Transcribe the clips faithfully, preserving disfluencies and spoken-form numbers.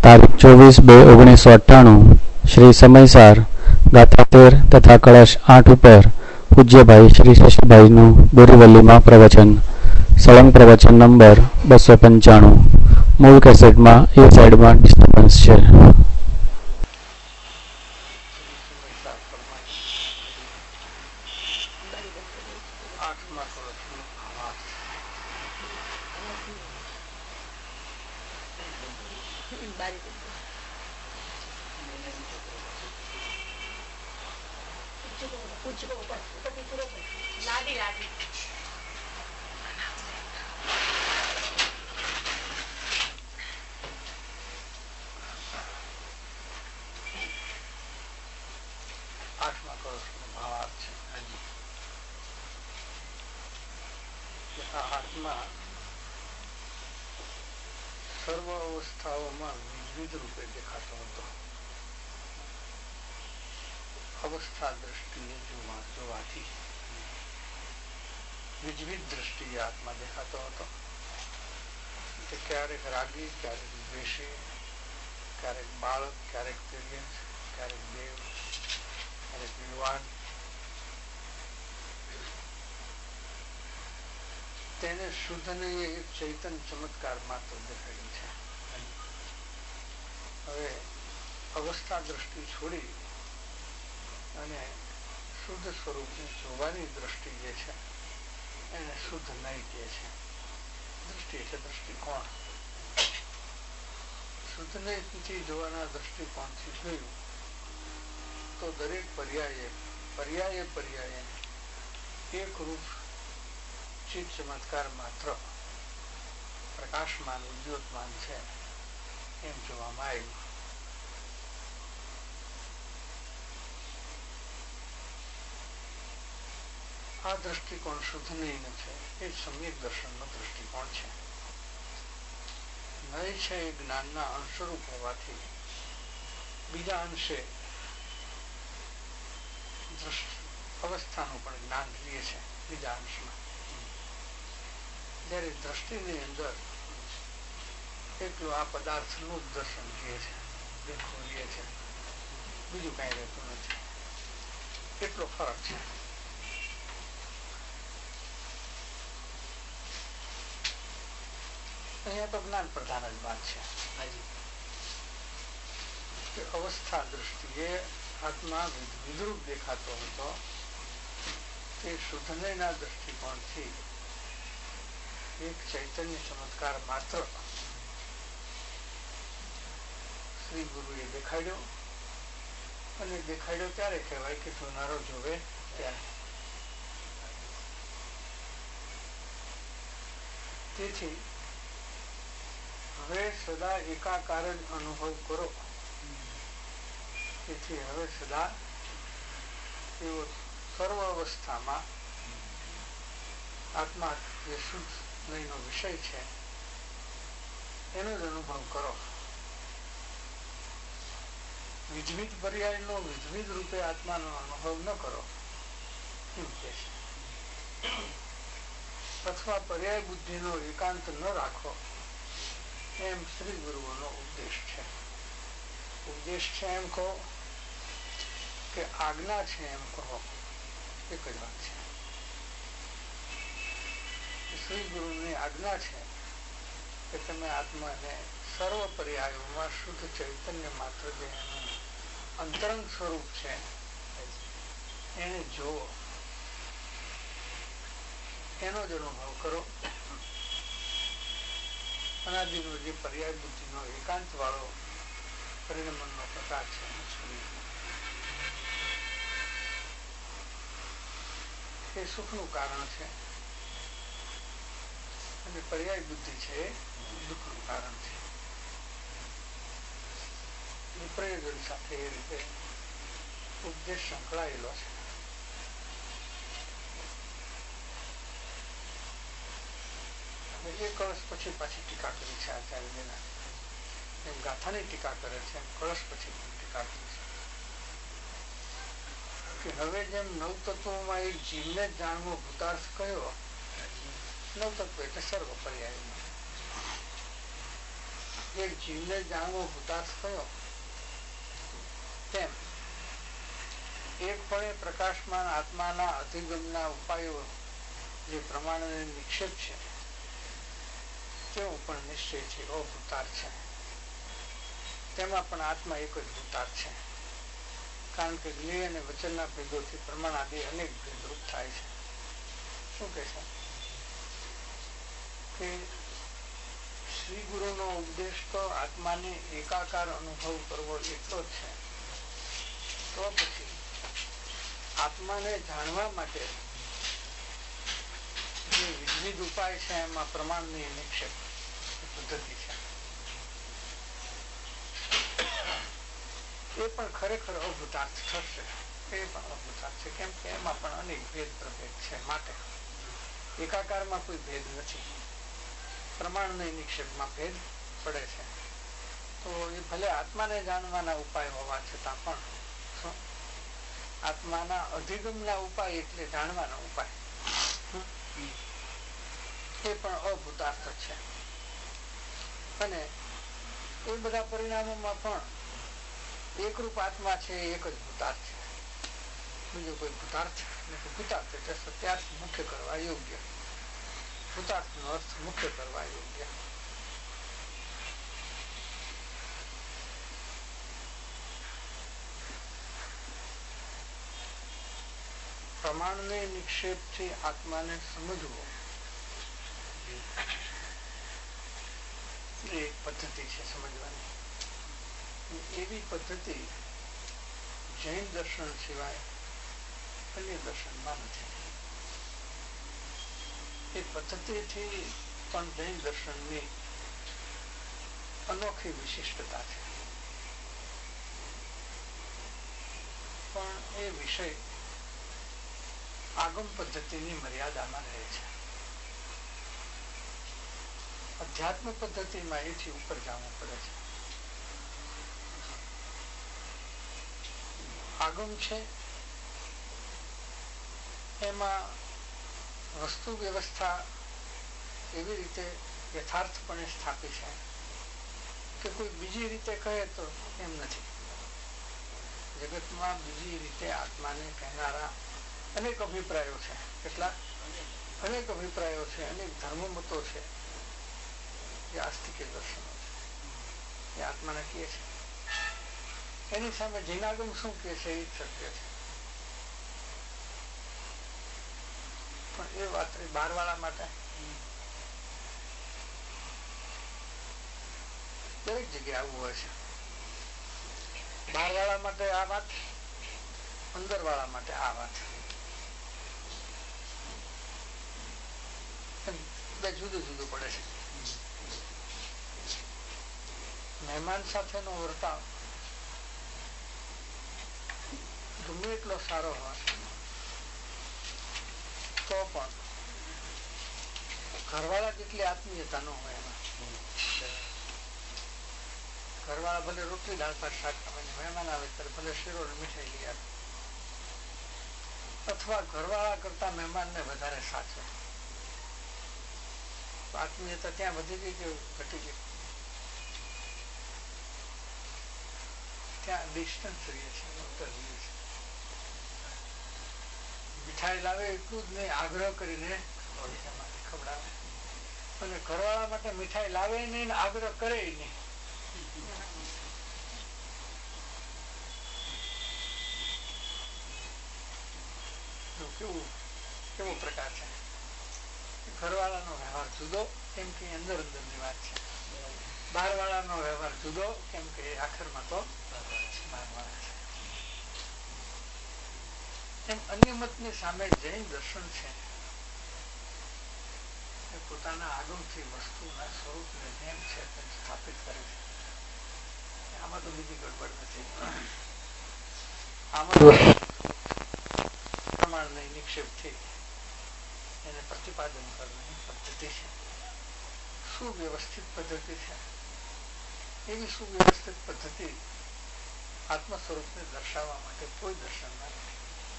તારીખ ચોવીસ બે ઓગણીસો અઠ્ઠાણું શ્રી સમયસાર ગાથા તેર તથા કળશ આઠ ઉપર પૂજ્યભાઈ શ્રી શશીભાઈનું બોરીવલીમાં પ્રવચન. સળંગ પ્રવચન નંબર બસો પંચાણું. મૂળ કેસેટમાં એ સાઈડમાં ડિસ્ટર્બન્સ છે. સર્વ અવસ્થાઓમાં વિવિધ રૂપે દેખાતો હતો. અવસ્થા દ્રષ્ટિએ જોવાથી વિવિધ દ્રષ્ટિએ આત્મા દેખાતો હતો. ક્યારેક રાગી, ક્યારેક દ્વેષી, ક્યારેક બાળક, ક્યારેક તિર્યક, ક્યારેક દેવ, ક્યારેક યુવાન. તેને શુદ્ધ ને એક ચૈતન ચમત્કાર માત્ર દેખાયું છે. હવે અવસ્થા દ્રષ્ટિ છોડી અને શુદ્ધ સ્વરૂપને જોવાની દ્રષ્ટિ જે છે એને શુદ્ધ નહીં કહે છે. દ્રષ્ટિ એટલે દ્રષ્ટિકોણ. શુદ્ધ નહીંથી જોવાના દ્રષ્ટિકોણથી જોયું તો દરેક પર્યાયે પર્યાયે પર્યાયે એક રૂપ ચિત્ત ચમત્કાર માત્ર પ્રકાશમાન ઉદ્યોતમાન છે એમ જોવામાં આવ્યું. આ દ્રષ્ટિકોણ શુદ્ધ નહીં છે એ સમ્યક દર્શનનો દ્રષ્ટિકોણ છે. નય છે એ જ્ઞાનના અંશરૂપ હોવાથી બીજા અંશે અવસ્થાનું પણ જ્ઞાન રહે છે બીજા અંશમાં. જયારે દ્રષ્ટિની અંદર એટલું આ પદાર્થનું જ દર્શન રહે છે, દેખવું રહે છે, બીજું કઈ રહેતું નથી. એટલો ફરક છે. અહીંયા તો જ્ઞાન પ્રધાન જ વાત છે. અવસ્થા દ્રષ્ટિએ આત્મા વિદ્રુપ દેખાતો હતો તે શુદ્ધનયના દ્રષ્ટિકોણથી એક ચૈતન્ય ચમત્કાર માત્ર શ્રી ગુરુએ દેખાડ્યો. અને દેખાડ્યો ત્યારે કહેવાય કે જોનારો જોવે ત્યારે. તેથી હવે સદા એકાકાર જ અનુભવ કરો. તેથી હવે સદા એવો સર્વ અવસ્થામાં આત્મા જે શુદ્ધ નયનો વિષય છે એનો જ અનુભવ કરો. વિધવિધ પર્યાયનો વિધવિધ રૂપે આત્માનો અનુભવ ન કરો એમ કે છે. અથવા પર્યાય બુદ્ધિનો એકાંત ન રાખો એમ શ્રી ગુરુઓનો ઉપદેશ છે. ઉપદેશ છે એમ કહો કે આજ્ઞા છે એમ કહો, એક જ વાત છે. શ્રી ગુરુની આજ્ઞા છે કે તમે આત્માને સર્વ પર્યાયોમાં શુદ્ધ ચૈતન્ય માત્ર જે એનું અંતરંગ સ્વરૂપ છે એને જુઓ, એનો જ અનુભવ કરો. અનાદિનો જે પર્યાય બુદ્ધિનો એકાંત વાળો પરિણમનનો પ્રકાર છે એ સુખનું કારણ છે અને પર્યાય બુદ્ધિ છે દુઃખનું કારણ છે. પ્રયોજન સાથે એ રીતે ઉપદેશ સંકળાયેલો છે. એ કળશ પછી પાછી ટીકા કરી છે આચાર્યના. એમ ગાથાની ટીકા કરે છે એમ કળશ પછી ટીકા કરી છે કે હવે જેમ નવ તત્વોમાં એક જીવને જ જાણવો ભૂતાર્થ કયો, નવ તત્વ એટલે સર્વ પર્યાય. એક જીવને જાણવો ભૂતાર્થ કયો તેમ એક પણે પ્રકાશમાન આત્માના અધિગમના ઉપાયો જે પ્રમાણ નિક્ષેપ છે તેવું પણ નિશ્ચય છે અભૂતાર્થ છે. તેમાં પણ આત્મા એક જ ભૂતાર્થ છે, કારણ કે જ્ઞેય અને વચનના ભેદોથી પ્રમાણ આદિ અનેક ભેદરૂપ થાય છે. શું કે છે કે શ્રી ગુરુનો ઉપદેશ તો આત્માને એકાકાર અનુભવ કરવો એટલો જ છે. તો પછી આત્માને જાણવા માટે જે વિવિધ ઉપાય છે એમાં પ્રમાણની નિક્ષેપ પદ્ધતિ છે એ પણ ખરેખર અભૂતાર્થ થશે. એ પણ અભૂતાર્થ છે, કેમ કે એમાં પણ અનેક ભેદ પ્રભેદ છે. માટે એકાકારમાં કોઈ ભેદ નથી, પ્રમાણની નિક્ષેપમાં ભેદ પડે છે. તો એ ભલે આત્માને જાણવાના ઉપાય હોવા છતાં પણ આત્માના અધિગમના ઉપાય એટલે જાણવાના ઉપાય એ પણ અભૂતાર્થ છે. અને એ બધા પરિણામોમાં પણ એકરૂપ આત્મા છે, એક જ ભૂતાર્થ છે. બીજો કોઈ ભૂતાર્થ નથી. ભૂતાર્થ એટલે સત્યાર્થ મુખ્ય કરવા યોગ્ય, ભૂતાર્થ નો અર્થ મુખ્ય કરવા યોગ્ય. પ્રમાણને નિક્ષેપથી આત્માને સમજવો એ એક પદ્ધતિ છે સમજવાની. એવી પદ્ધતિ જૈન દર્શન સિવાય અન્ય દર્શનમાં નથી. એ પદ્ધતિથી પણ જૈન દર્શનની અનોખી વિશિષ્ટતા છે. પણ એ વિષય આગમ પદ્ધતિની મર્યાદામાં રહે છે. અધ્યાત્મ પદ્ધતિમાં એથી ઉપર જવું પડે છે. આગમ છે એમાં વસ્તુ વ્યવસ્થા એવી રીતે યથાર્થપણે સ્થાપી છે કે કોઈ બીજી રીતે કહે તો એમ નથી. જગતમાં બીજી રીતે આત્માને કહેનારા અનેક અભિપ્રાયો છે. કેટલા અનેક અભિપ્રાયો છે, અનેક ધર્મમતો છે, એ આસ્તિક દર્શનો છે, એ આત્માને કહે છે. એની સામે જૈનાગમ શું કહે છે એ સત્ય છે. પણ એ વાત બાર વાળા માટે દરેક જગ્યાએ આવું હોય છે. બાર વાળા માટે આ વાત, અંદર વાળા માટે આ વાત, બે જુદું જુદું પડે છે. મહેમાન સાથેનો વર્તાવ ગમે એટલો સારો હોય તો પણ ઘરવાળા જેટલી આત્મીયતા ન હોય એમાં. ઘરવાળા ભલે રોટલી દાળ ભાત શાક ખાવાની, મહેમાન આવે ત્યારે ભલે શીરો મીઠાઈ લઈ આવે, અથવા ઘરવાળા કરતા મહેમાનને વધારે સાચવે. આત્મીયતા ત્યાં વધી ગઈ કે ઘટી ગઈ? ત્યાં ડિસ્ટન્સ રહીએ છે, અંતર રહીએ છે. મીઠાઈ લાવે એટલું જ નહીં, આગ્રહ કરીને ખવડાવે. અને ઘરવાળા માટે મીઠાઈ લાવે નહીં, આગ્રહ કરે નહીં. કેવું કેવો પ્રકાર છે? ઘરવાળાનો વ્યવહાર જુદો, કેમ કે અંદર અંદર ની વાત છે. બહાર વાળાનો વ્યવહાર જુદો, કેમ કે આખરમાં તો બહાર વાળા છે. એમ અન્ય મતની સામે જૈન દર્શન છે એ પોતાના આગમથી વસ્તુના સ્વરૂપને જેમ છે તેમ સ્થાપિત કરે છે. આમાં તો બીજી ગડબડ નથી. આમાં પ્રમાણની નિક્ષેપથી એને પ્રતિપાદન કરવાની પદ્ધતિ છે. સુવ્યવસ્થિત પદ્ધતિ છે. એવી સુવ્યવસ્થિત પદ્ધતિ આત્મ સ્વરૂપને દર્શાવવા માટે કોઈ દર્શનમાં નથી.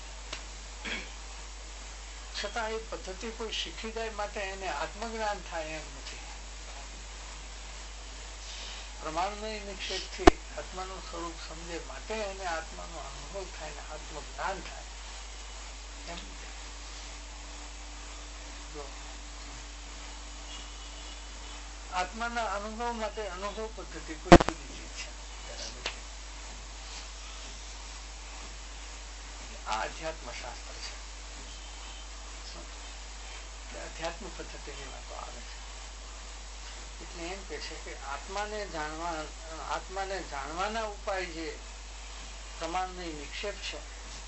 છતાં એ પદ્ધતિ કોઈ શીખી જાય માટે એને આત્મજ્ઞાન થાય એમ નથી. પ્રમાણમય નિક્ષેપથી આત્માનું સ્વરૂપ સમજે માટે એને આત્માનો અનુભવ થાય ને આત્મજ્ઞાન થાય. એમ આત્માના અનુભવ માટે અનુભવ પદ્ધતિ કોઈ જુદી ચીજ છે. આ અધ્યાત્મ શાસ્ત્ર છે. અધ્યાત્મ પદ્ધતિની વાતો આવે છે. એટલે એમ કે છે કે આત્માને જાણવા આત્માને જાણવાના ઉપાય જે પ્રમાણનો નિક્ષેપ છે,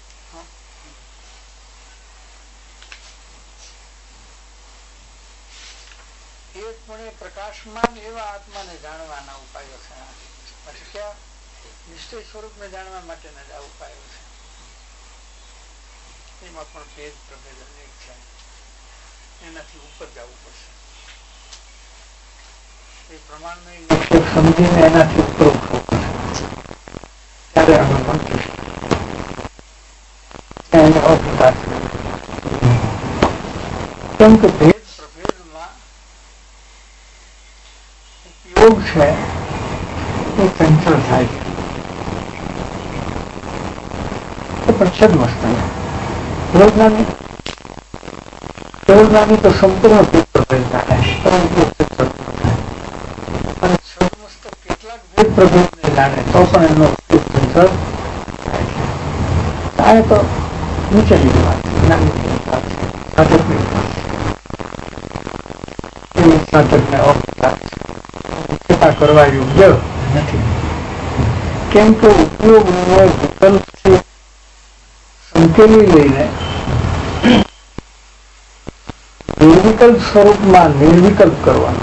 એ પણ પ્રકાશમાન એવા આત્માને જાણવાના ઉપાયો છે. પછી ક્યાં નિશ્ચય સ્વરૂપને જાણવા માટેના જ આ ઉપાયો છે. એમાં પણ ભેદ પ્રભેદ અનેક છે. એનાથી ઉપર જવું પડશે. એ પ્રમાણનો સમજીને એનાથી ઉપર ઉઠવું પડશે. ત્યારે અનુભવ કેમ કે ભેદ પ્રભેદમાં ઉપયોગ છે એ ચંચળ થાય છે. એ પણ સદવસ્તુ પ્રજ્ઞાની પ્રજ્ઞાની તો સંપૂર્ણ ભેદ પ્રભેદ થાય, પરંતુ અને સદવસ્તુ કેટલાક ભેદ પ્રભેદને જાણે તો પણ એનો ઉપયોગ ચંચળ થાય છે. આ તો નીચેની વાત છે, જ્ઞાનની વાત છે, સાધકની વાત છે. એ સાધકને અપરાધ છે, કરવા યોગ્ય નથી. કેમ કે ઉપયોગને વિકલ્પથી સંકેલી લઈને નિર્વિકલ્પ સ્વરૂપમાં નિર્વિકલ્પ કરવાનું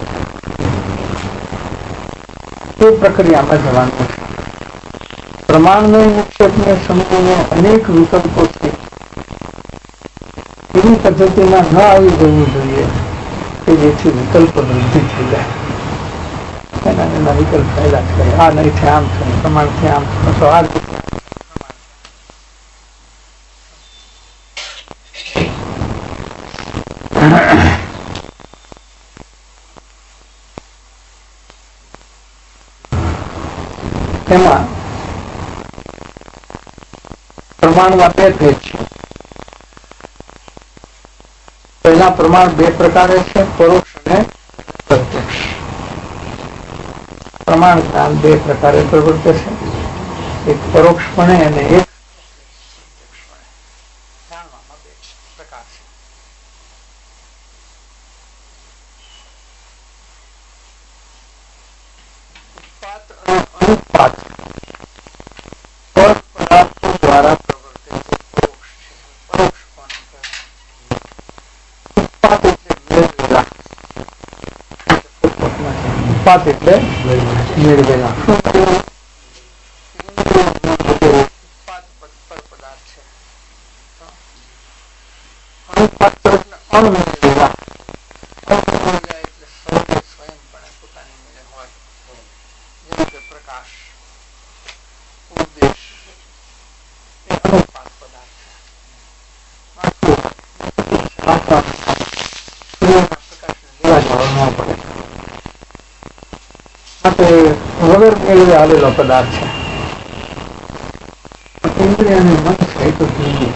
એ પ્રક્રિયામાં જવાનું છે. પ્રમાણનો નિક્ષેપને સમજીને અનેક વિકલ્પોથી એવી પદ્ધતિમાં ન આવી જવું જોઈએ કે જેથી વિકલ્પ વૃદ્ધિ થઈ જાય. એના એના વિકલ્પ થયેલા છે. આ નહીં આમ છે, પ્રમાણથી આમ તો આ એમાં પ્રમાણમાં બે ભેદ છે. પહેલા પ્રમાણ બે પ્રકારે છે, પરોક્ષ અને પ્રત્યક્ષ. પ્રમાણ જ્ઞાન બે પ્રકારે પ્રવર્તે છે. એક પરોક્ષપણે અને એક જાણવામાં બે પ્રકાર છે. ઉત્પાત અને અનુત્પાત પદાર્થો દ્વારા પ્રવર્તે છે. પરોક્ષ છે. પરોક્ષ પણ ઉત્પાત એટલે મેળવેલા. ઉત્પાત એટલે મેળવેલા. ઉત્પાત પર પદાર્થ છે. અનુત્પાત એટલે અણમેળવેલા. અણમેળવેલા એટલે સૌને સ્વયંપણે પોતાની મેળે હોય. જેમ કે પ્રકાશ, ઉપદેશ એ અનુત્પાત પદાર્થ છે. પ્રકાશને લેવા જવા ન પડે. માટે વગર મેળવે આવેલો પદાર્થ છે. ઇન્દ્રિય અને મન છે એ તો જોઈએ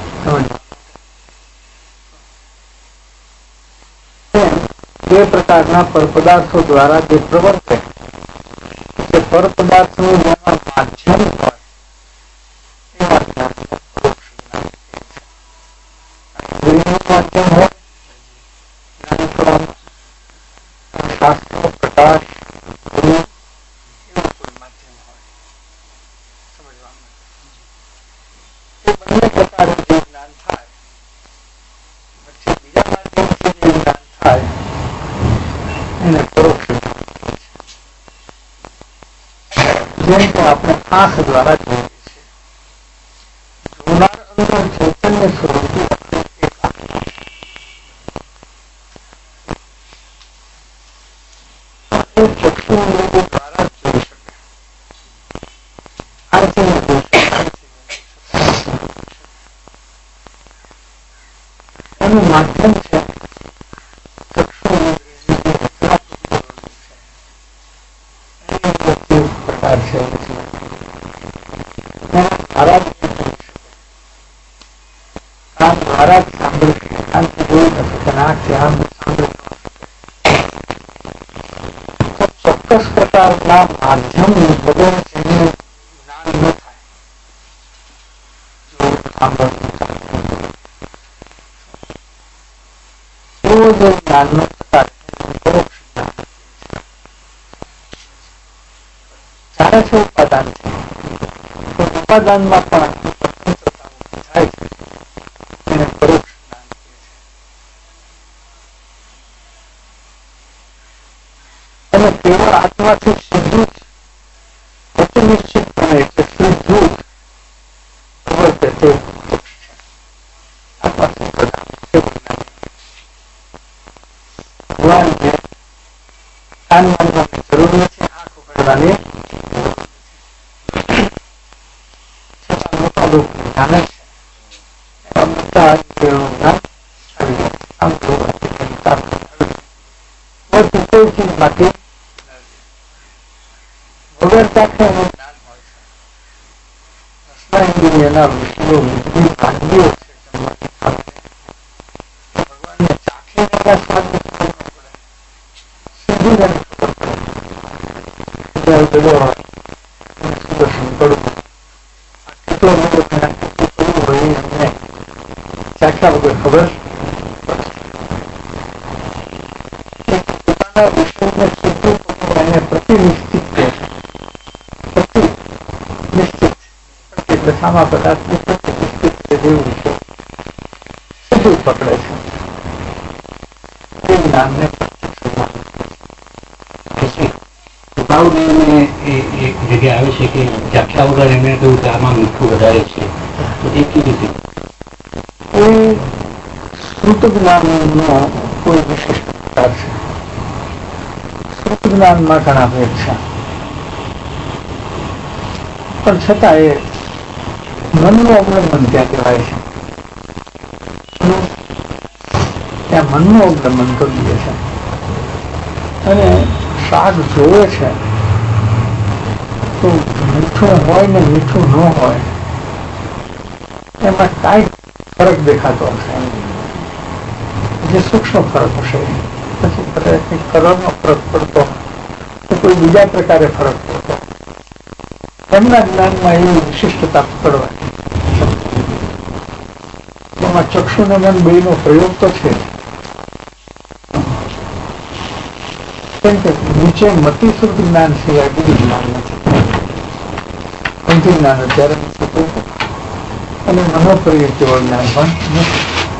બે પ્રકારના પરપદાર્થો દ્વારા જે પ્રવર્તે તે પરપદાર્થનું જેમાં માધ્યમ હોય એવા જ્ઞાનને પરોક્ષ જ્ઞાન કહે છે. ઇન્દ્રિયનું માધ્યમ હોય જ્ઞાન શાસ્ત્રો, પ્રકાશ, એવું કોઈ માધ્યમ હોય સમજવાનું. એ બંને પ્રકારે જે જ્ઞાન થાય પછી બીજા માધ્યમથી જે જ્ઞાન થાય એને પરોક્ષ જ્ઞાન કહે છે. જેમ કે આપણે આંખ દ્વારા જોઈએ છીએ. જોનાર અંદર ચૈતન્ય સ્વરૂપી એક આત્મા છે. એ ચક્ષુ ઇન્દ્રિયો દ્વારા જોઈ શકે. આંખથી ન જોઈ શકે. એનું માધ્યમ છે ચક્ષુ ઇન્દ્રિયની સંસ્કાર છે દ્વારા જ સાંભળે જોઈ નથી આંખથી આમ ચોક્કસ પ્રકારના માધ્યમ વગર જેનું જ્ઞાન ન થાય જો સાંભળતું એવો જો જ્ઞાન નો પ્રકાર પરોક્ષ જ્ઞાન ચાલે છે ઉપાદાન છે તો ઉપાદાનમાં પણ થાય છે એને પરોક્ષ જ્ઞાન કહે છે. અને કેવળ આત્માથી સીધું જ નિશ્ચિતપણે એટલે સીધું ખબર કે તે પરોક્ષ છે. આત્માથી પ્રધાન છે ભગવાનને કાન માનવાની જરૂર નથી, આંખ ઉગાડવાની છતાં મોટા લોકો જાણે છે એવા મોટા જ્ઞાન આવી જાય. આમ જોવાથી તેની તાકાત આવી જાય. બધું કોઈ ચીજ માટે વગર ચાખે એનું જ્ઞાન હોય છે. દસમા ઇન્દ્રિયના વિષયો વિવિધ વાનગીઓ છે જમવાની ખાવાની. ભગવાનને ચાખીને એના સ્વાદની ખબર ન પડે, સીધી જ એને ખબર પડે. બધો સુદર્શન પડવું કેટલો મોટો કેટલું કરવું હોય એમને ચાખ્યા વગર ખબર પોતાના વિષયને સીધું કરવું એને પ્રતિનિશ્ચિત કહે છે. પ્રતિનિશ્ચિત એટલે સામા પદાર્થને પ્રતિનિશ્ચિત જેવું છે સીધું પકડે છે એ જ્ઞાનને એક જગ્યા આવે છે કે ચાખ્યા વગર એમને કહ્યું કે આમાં મીઠું વધારે છે, તો એ કેવી રીતે? એ શ્રુત જ્ઞાનનો કોઈ વિશિષ્ટ પ્રકાર છે. શ્રુત જ્ઞાનમાં ઘણા ભેદ છે, પણ છતાં એ મનનું અવલંબન ત્યાં કહેવાય છે. ત્યાં મનનું અવલંબન કરીએ છે અને શાક જોવે છે તો મીઠું હોય ને મીઠું ન હોય એમાં કાંઈ ફરક દેખાતો હશે, જે સૂક્ષ્મ ફરક હશે. પછી કંઈક કલરનો ફરક પડતો તો કોઈ બીજા પ્રકારે ફરક પડતો. એમના જ્ઞાનમાં એવી વિશિષ્ટતા પકડવાની. એમાં ચક્ષુ ને મન બેનો પ્રયોગ તો છે, કેમ કે નીચે મતિશ્રુત જ્ઞાન સિવાય બીજું જ્ઞાન નથી. પંથી જ્ઞાન અત્યારે નથી અને મનોપ્રયોગ જેવું જ્ઞાન પણ નથી.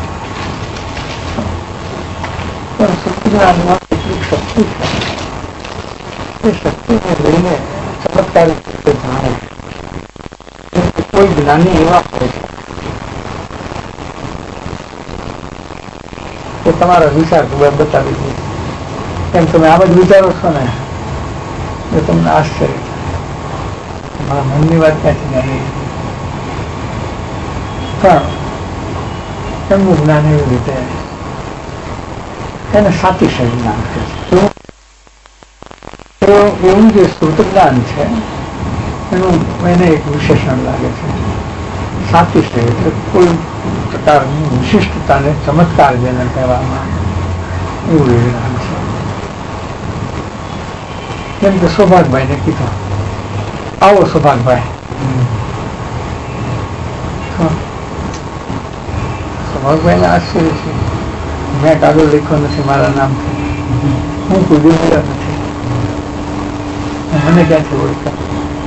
પણ શુદ્ધ જ્ઞાનમાં કેટલીક શક્તિ છે. એ શક્તિને લઈને ચમત્કારિક રીતે જાણે છે. કોઈ જ્ઞાની એવા હોય છે કે તમારા વિચાર બતાવી દે. કેમ તમે આમ જ વિચારો છો ને એ તમને આશ્ચર્ય મારા મનની વાત ક્યાંથી જાણી. પણ એમનું જ્ઞાન એવી રીતે એને સાતિશય જ્ઞાન કહે છે. એવું જે શ્રુત જ્ઞાન છે એનું એને એક વિશેષણ લાગે છે સાતિશય, એટલે કોઈ પ્રકારની વિશિષ્ટતાને ચમત્કાર જેને કહેવામાં એવું જ્ઞાન છે. જેમ કે સૌભાગભાઈ ને કીધું, આવો સૌભાગભાઈ. સૌભાગભાઈ ને આશ્ચર્ય છે, મેં કાગળ લખ્યો નથી મારા નામથી, હું કોઈ દેખાયા નથી, મને ક્યાંથી ઓળખ્યા.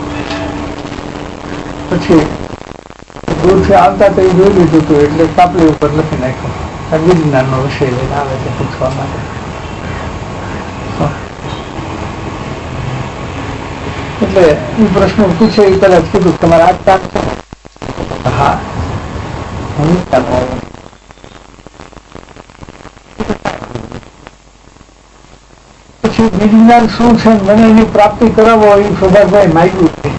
પછી દૂરથી આવતા તો એ જોઈ લીધું હતું એટલે કાપલી ઉપર લખી નાખ્યો. વિજ્ઞાનનો વિષય લઈને આવે છે પૂછવા માટે. એટલે એ પ્રશ્ન પૂછે એ પેલા કીધું તમારે આ કામ છે? હા હું કામ આવ્યો. પછી વિજ્ઞાન શું છે મને એની પ્રાપ્તિ કરાવો એ સૌભાગભાઈ માગ્યું છે.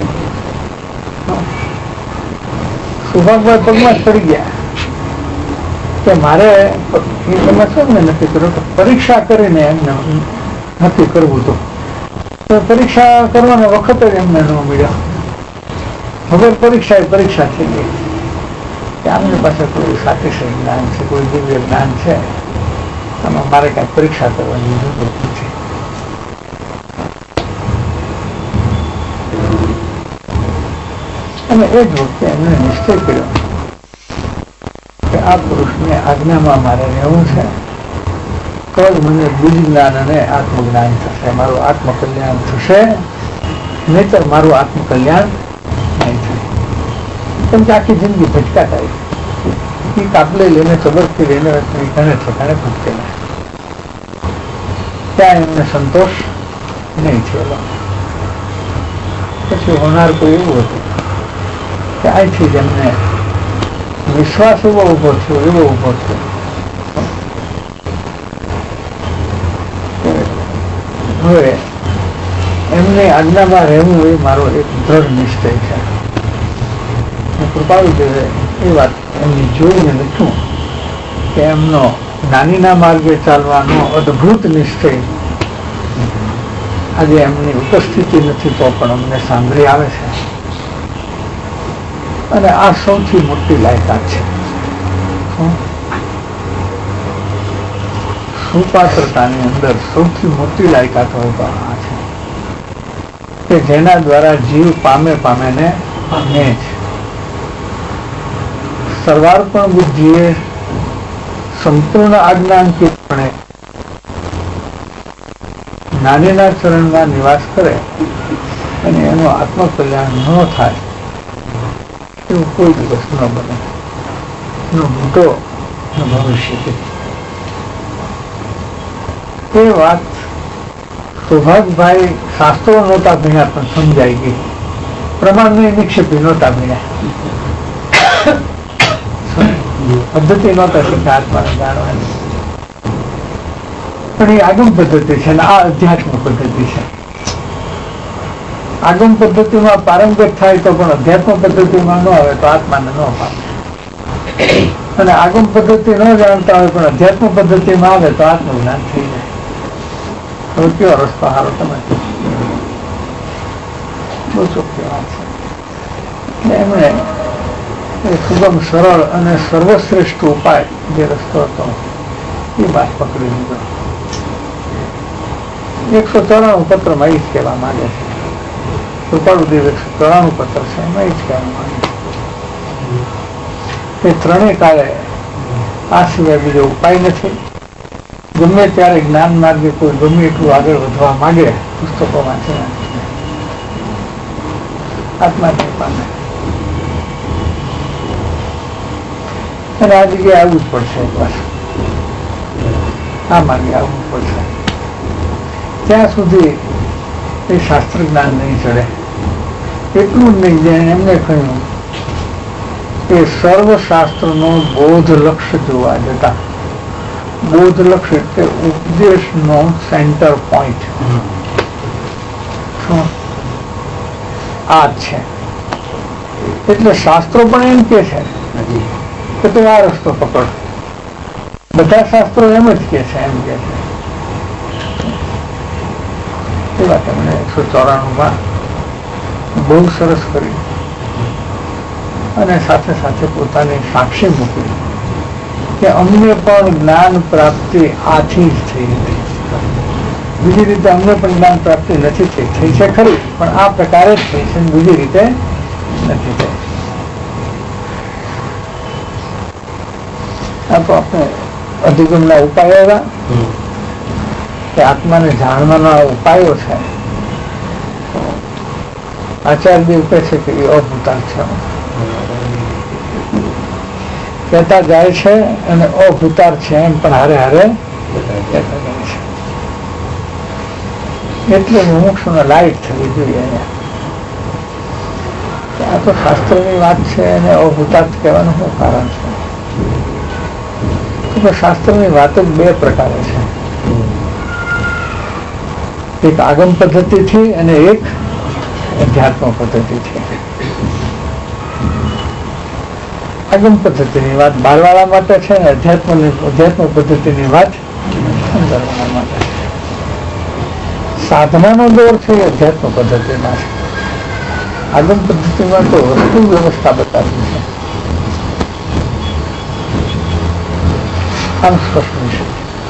સૌભાગભાઈ પગમાં ચડી ગયા કે મારે તમે શું ને નક્કી કર્યું કે પરીક્ષા કરીને એમને નક્કી કરવું હતું તો પરીક્ષા કરવાનો વખત જ એમને ન મળ્યો. હવે પરીક્ષા એ પરીક્ષા થઈ ગઈ કે આમની પાસે કોઈ સાતિશય જ્ઞાન છે, કોઈ દિવ્ય જ્ઞાન છે, આમાં મારે કઈ પરીક્ષા કરવાની જરૂર નથી. અને એ જ વખતે એમણે નિશ્ચય કર્યો કે આ પુરુષને આજ્ઞામાં મારે રહેવું છે, તો જ મને બીજ જ્ઞાન અને આત્મજ્ઞાન થશે, મારું આત્મકલ્યાણ થશે, નહીતર મારું આત્મકલ્યાણ નહીં થાય. કેમ કે આખી જિંદગી ભટકાતા એ કાપલે લઈને ખબરથી લઈને ઘણે ઠેકાણે ભટકેલા, ત્યાં એમને સંતોષ નહીં થયેલો. પછી હોનાર કોઈ એવું હતું કે અહીંથી જ એમને વિશ્વાસ એવો ઉભો થયો એવો ઉભો થયો હવે એમની આજ્ઞામાં રહેવું એ મારો એક દ્રઢ નિશ્ચય છે. કૃપાળુદેવે એ વાત એમની જોઈને લખ્યું કે એમનો જ્ઞાનીના માર્ગે ચાલવાનો અદભુત નિશ્ચય આજે એમની ઉપસ્થિતિ નથી તો પણ અમને સાંભળી આવે છે, અને આ સૌથી મોટી લાયકાત છે. સુપાત્રતાની અંદર સૌથી મોટી લાયકાત હોય તો આ છે કે જેના દ્વારા જીવ પામે પામે ને પામે જ. સર્વાર્પણ બુદ્ધિએ સંપૂર્ણ આજ્ઞાંકિતપણે જ્ઞાનીના ચરણમાં નિવાસ કરે અને એનું આત્મકલ્યાણ ન થાય એવું કોઈ દિવસ ન બને, ન મોટો ન ભવિષ્ય. એ વાત સૌભાગભાઈ શાસ્ત્રો નહોતા ભણ્યા પણ સમજાઈ ગઈ, પ્રમાણની નિક્ષેપી નહોતા ભણ્યા, પદ્ધતિ નહોતા શીખ્યા આત્માને જાણવાની, પણ એ આગમ પદ્ધતિ છે ને આ અધ્યાત્મ પદ્ધતિ છે. આગમ પદ્ધતિમાં પારંગત થાય તો પણ અધ્યાત્મ પદ્ધતિમાં ન આવે તો આત્માને ન પામે, અને આગમ પદ્ધતિ ન જાણતા હોય પણ અધ્યાત્મ પદ્ધતિમાં આવે તો આત્મજ્ઞાન થઈ જાય. હવે કયો રસ્તો હારો તમે બહુ ચોખ્ખી વાત છે. એટલે એમણે એ સુગમ સરળ અને સર્વશ્રેષ્ઠ ઉપાય જે રસ્તો હતો એ વાત પકડી લીધો. એકસો ચોરાણું પત્રમાં એ જ કહેવા માંગે છે, કૃપાળુદેવ એકસો ચોરાણું પત્ર છે એમાં એ જ કહેવા માંગે છે એ ત્રણેય કાળે આ સિવાય બીજો ઉપાય નથી. ગમે ત્યારે જ્ઞાન માર્ગે કોઈ ગમે એટલું આગળ વધવા માંગે પુસ્તકો વાંચીને આત્મા નહીં પામે, અને આ જગ્યાએ આવવું જ પડશે, બસ આ માર્ગે આવવું પડશે. ત્યાં સુધી એ શાસ્ત્ર જ્ઞાન નહીં ચડે. એટલું જ નહીં, જેને એમને કહ્યું કે સર્વશાસ્ત્રનો બોધ લક્ષ્ય જોવા જતા, બોધ લક્ષ્ય એટલે ઉપદેશનો સેન્ટર પોઈન્ટ શું આ છે. એટલે શાસ્ત્રો પણ એમ કે છે કે તું આ રસ્તો પકડ, બધા શાસ્ત્રો એમ જ કે છે એમ કે છે. એ વાત એમણે એકસો ચોરાણું માં બહુ સરસ કરી, અને સાથે સાથે પોતાની સાક્ષી મૂકી કે અમને પણ જ્ઞાન પ્રાપ્તિ આથી જ થઈ હતી, બીજી રીતે અમને પણ જ્ઞાન પ્રાપ્તિ નથી થઈ. થઈ છે ખરી, પણ આ પ્રકારે જ થઈ છે, બીજી રીતે નથી થઈ. આ તો આપણે અધિગમના ઉપાયો એવા કે આત્માને જાણવાના ઉપાયો છે. આચાર્ય કહે છે કે એ અભૂતાર છે, કહેતા જાય છે અને અભૂતાર છે એમ પણ હારે હારે કહેતા જાય છે. એટલે મુમુક્ષુને લાઈટ થવી જોઈએ અહીંયા. આ તો શાસ્ત્રની વાત છે અને અભૂતાર્થ કહેવાનું શું કારણ છે? શાસ્ત્રની વાત જ બે પ્રકારે છે, એક આગમ પદ્ધતિથી અને એક અધ્યાત્મ પદ્ધતિથી. આગમ પદ્ધતિની વાત બારવાળા માટે છે અને અધ્યાત્મ અધ્યાત્મ પદ્ધતિની વાત અંદરવાળા માટે છે. સાધનાનો દોર છે એ અધ્યાત્મ પદ્ધતિમાં છે. આગમ પદ્ધતિમાં તો વસ્તુ વ્યવસ્થા બતાવી છે. આમ સ્પષ્ટ વિષય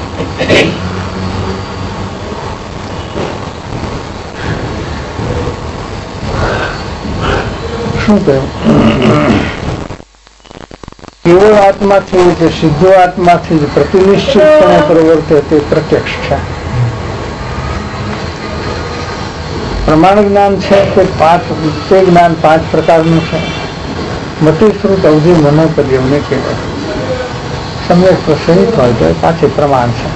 શું કહ્યું? કેવળ આત્માથી જે સિદ્ધો આત્માથી જ પ્રતિનિશ્ચિતપણે પ્રવર્તે તે પ્રત્યક્ષ છે. પ્રમાણ જ્ઞાન છે તે પાંચ તે જ્ઞાન પાંચ પ્રકારનું છે. મતિ શ્રુત અવધિ મનોપર્યવને કહેવાય. સમ્યક પ્રસહિત હોય તો એ પાછી પ્રમાણ છે.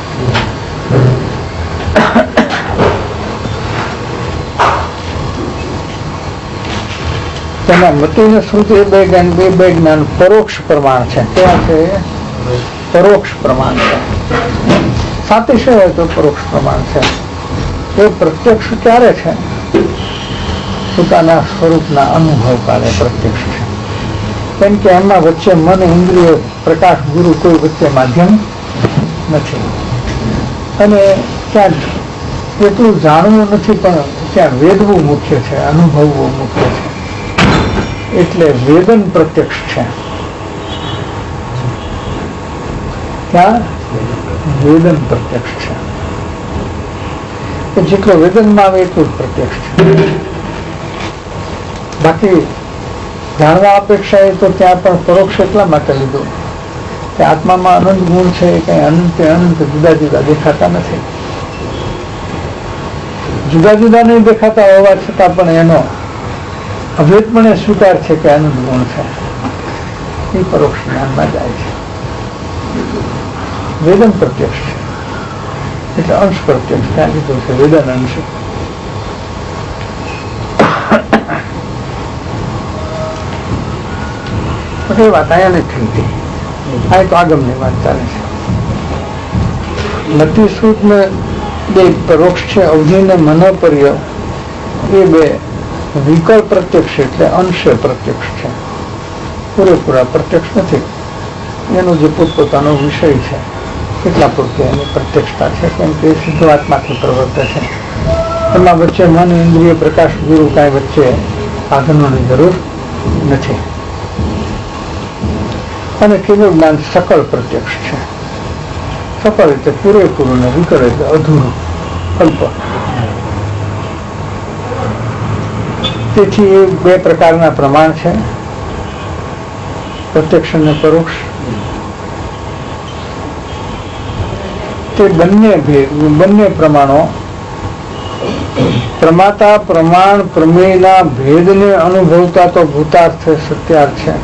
તેના મતિ ને શ્રુતિ એ બે જ્ઞાન બે બે જ્ઞાન પરોક્ષ પ્રમાણ છે. કેવા છે? પરોક્ષ પ્રમાણ છે. સાતિશય હોય તો પરોક્ષ પ્રમાણ છે. એ પ્રત્યક્ષ ક્યારે છે? પોતાના સ્વરૂપના અનુભવ કાળે પ્રત્યક્ષ છે. કેમ કે એમાં વચ્ચે મન, ઇન્દ્રિય, પ્રકાશ, ગુરુ કોઈ વચ્ચે માધ્યમ નથી. અને ત્યાં એટલું જાણવું નથી, પણ ત્યાં વેદવું મુખ્ય છે, અનુભવવું મુખ્ય છે. એટલે વેદન પ્રત્યક્ષ છે. ત્યાં વેદન પ્રત્યક્ષ છે. જેટલો વેદનમાં આવે એટલું જ પ્રત્યક્ષ છે. બાકી જાણવા અપેક્ષા એ તો ત્યાં પણ પરોક્ષ એટલા માટે લીધું કે આત્મામાં અનંત ગુણ છે, કઈ અનંત અનંત જુદા જુદા દેખાતા નથી. જુદા જુદા નહીં દેખાતા હોવા છતાં પણ એનો અભેદપણે સ્વીકાર છે કે અનંત ગુણ છે. એ પરોક્ષ જ્ઞાનમાં જાય છે. વેદન પ્રત્યક્ષ છે એટલે અંશ પ્રત્યક્ષ ત્યાં લીધું છે. વેદન અંશ એ વાત અહીંયા નથી થઈ ગઈ. આ તો આગમની વાત ચાલે છે. મતિ શ્રુત ને બે પરોક્ષ છે. અવધિ ને મનોપર્ય એ બે વિકલ્પ પ્રત્યક્ષ એટલે અંશે પ્રત્યક્ષ છે. પૂરેપૂરા પ્રત્યક્ષ નથી. એનો જે પોતપોતાનો વિષય છે કેટલા પૂરતી એની પ્રત્યક્ષતા છે. કેમ કે સિદ્ધ આત્માથી પ્રવર્તે છે. એમાં વચ્ચે મન, ઇન્દ્રિય, પ્રકાશ, ગુરુ કાંઈ વચ્ચે સાધનોની જરૂર નથી. અને કેવું જ્ઞાન સકળ પ્રત્યક્ષ છે. સકળ એટલે પૂરેપૂરું ને વિકળ એટલે અધૂરું, અલ્પ. તેથી એ બે પ્રકારના પ્રમાણ છે, પ્રત્યક્ષ અને પરોક્ષ. તે બંને બંને પ્રમાણો પ્રમાતા પ્રમાણ પ્રમેયના ભેદને અનુભવતા તો ભૂતાર્થ સત્યાર્થ છે.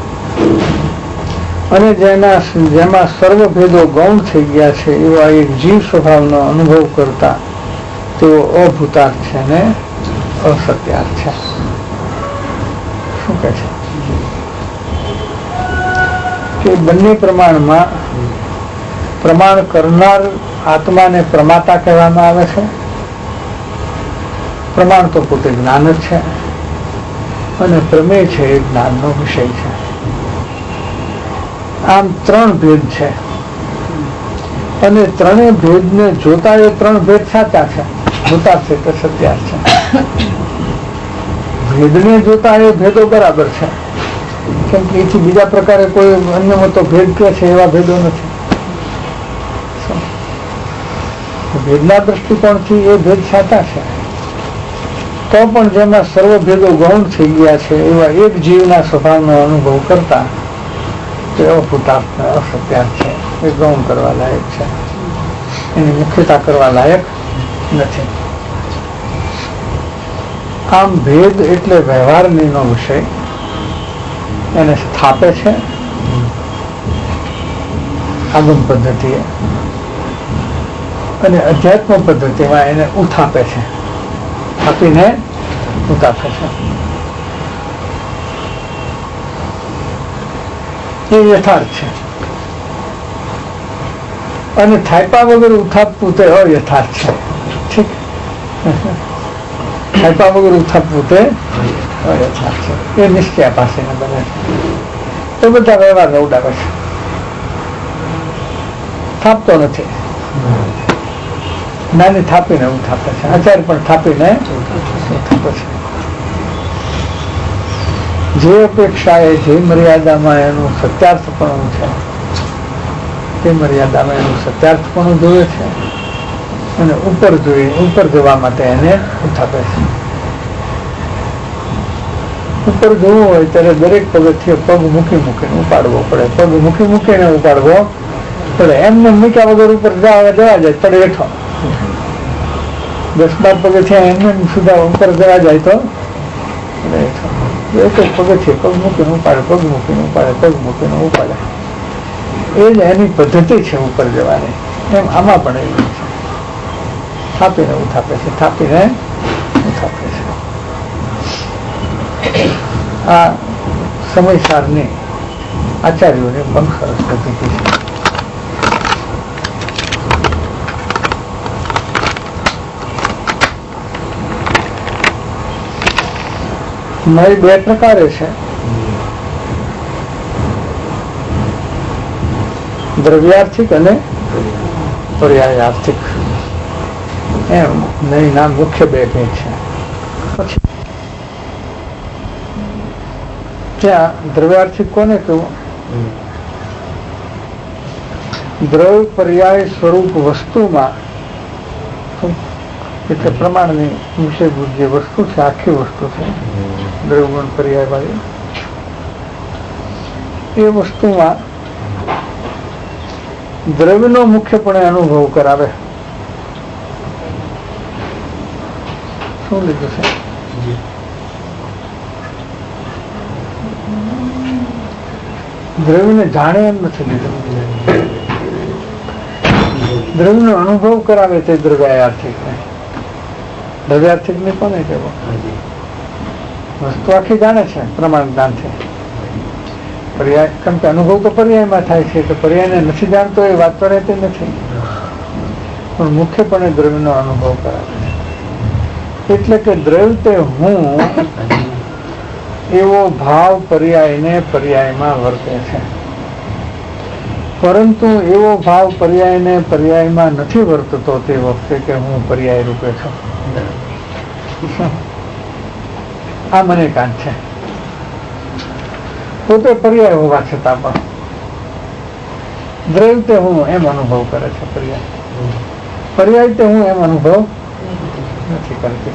અને જેના જેમાં સર્વ ભેદો ગૌણ થઈ ગયા છે એવા એક જીવ સ્વભાવનો અનુભવ કરતા તેઓ અભૂતાર્થ છે અને અસત્યાર્થ છે. શું કહે છે કે બંને પ્રમાણમાં પ્રમાણ કરનાર આત્માને પ્રમાતા કહેવામાં આવે છે. પ્રમાણ તો પોતે જ્ઞાન જ છે અને પ્રમેય છે એ જ્ઞાનનો વિષય છે. આમ ત્રણ ભેદ છે અને ત્રણેય ભેદને જોતા એ ત્રણ ભેદ સાચા છે. જોતા છે તો સત્યાર્થ છે. ભેદને જોતા એ ભેદો બરાબર છે. કેમ કે એથી બીજા પ્રકારે કોઈ અન્યમાં તો ભેદ કે છે એવા ભેદો નથી. ભેદના દ્રષ્ટિકોણથી એ ભેદ સાચા છે. તો પણ જેમાં સર્વ ભેદો ગૌણ થઈ ગયા છે એવા એક જીવના સ્વભાવનો અનુભવ કરતા તે અભૂતાર્થ અસત્યાર્થ છે. એ ગૌણ કરવા લાયક છે. એની મુખ્યતા કરવા લાયક નથી. આમ ભેદ એટલે વ્યવહારનો વિષય એને સ્થાપે છે આગમ પદ્ધતિએ, અને અધ્યાત્મ પદ્ધતિમાં એને ઉથાપે છે. આપીને ઉતાપે છે. એ યથાર્થ છે. અને થાયપા વગર ઉથાપવું તે અયથાર્થ છે. ઠીક, થાયપા વગર ઉથાપવું તે અયથાર્થ છે. એ નિશ્ચય પાસે બને છે. એ બધા વ્યવહારને ઉડાવે છે, થાપતો નથી. નાની થાપીને એવું થાપે છે, આચાર્ય પણ થાપીને થાપે છે. જે અપેક્ષાએ જે મર્યાદામાં એનું સત્યાર્થપણું છે તે મર્યાદામાં એનું સત્યાર્થપણું જોવે છે અને ઉપર જોઈ ઉપર જવા માટે એને ઉઠાપે છે. ઉપર જવું હોય ત્યારે દરેક પગથિયે પગ મૂકી મૂકીને ઉપાડવો પડે, પગ મૂકી મૂકીને ઉપાડવો પડે. એમને મૂક્યા વગર ઉપર જવા જાય પડે હેઠો. દસ બાર પગથિયા એમને સુધા ઉપર જવા જાય તો એક જ પગથિયે પગ મૂકીને ઉપાડે, પગ મૂકીને ઉપાડે, પગ મૂકીને ઉપાડે. એ જ એની પદ્ધતિ છે ઉપર જવાની. એમ આમાં પણ એવું છે, થાપીને ઉઠાપે છે, થાપીને ઉઠાપે છે. આ સમયસારની આચાર્યોની બહુ સરસ પદ્ધતિ છે. મારી બે પ્રકારે છે, દ્રવ્યાર્થિક અને પર્યાયાર્થિક. એમ નહીં ના મુખ્ય બે ભેદ છે. પછી ત્યાં દ્રવ્યાર્થિક કોને કહેવું? દ્રવ્ય પર્યાય સ્વરૂપ વસ્તુમાં એટલે પ્રમાણની વિષયભૂત જે વસ્તુ છે, આખી વસ્તુ છે દ્રવ્યગુણ પર્યાય વાળી, એ વસ્તુમાં દ્રવ્યનો મુખ્યપણે અનુભવ કરાવે. શું લીધું છે? દ્રવ્યને જાણે એમ નથી લીધું. દ્રવ્યનો અનુભવ કરાવે તે દ્રવ્યાર્થિક ને. દ્રવ્યાર્થિક ને કોને કહેવો? વસ્તુ આખી જાણે છે પ્રમાણ જ્ઞાનથી. પર્યાય, કેમ કે અનુભવ તો પર્યાયમાં થાય છે, તો પર્યાયને નથી જાણતો એ વાત તો રહેતી નથી, પણ મુખ્યપણે દ્રવ્યનો અનુભવ કરાવે છે. એટલે કે દ્રવ્ય તે હું એવો ભાવ પર્યાયને પર્યાયમાં વર્તે છે, પરંતુ એવો ભાવ પર્યાયને પર્યાયમાં નથી વર્તતો તે વખતે કે હું પર્યાય રૂપે છું. આ મને કાંત છે. પોતે પર્યાય હોવા છતાં પણ દ્રવ્ય તે હું એમ અનુભવ કરે છે, પર્યાય પર્યાય તે હું એમ અનુભવ નથી કરતી.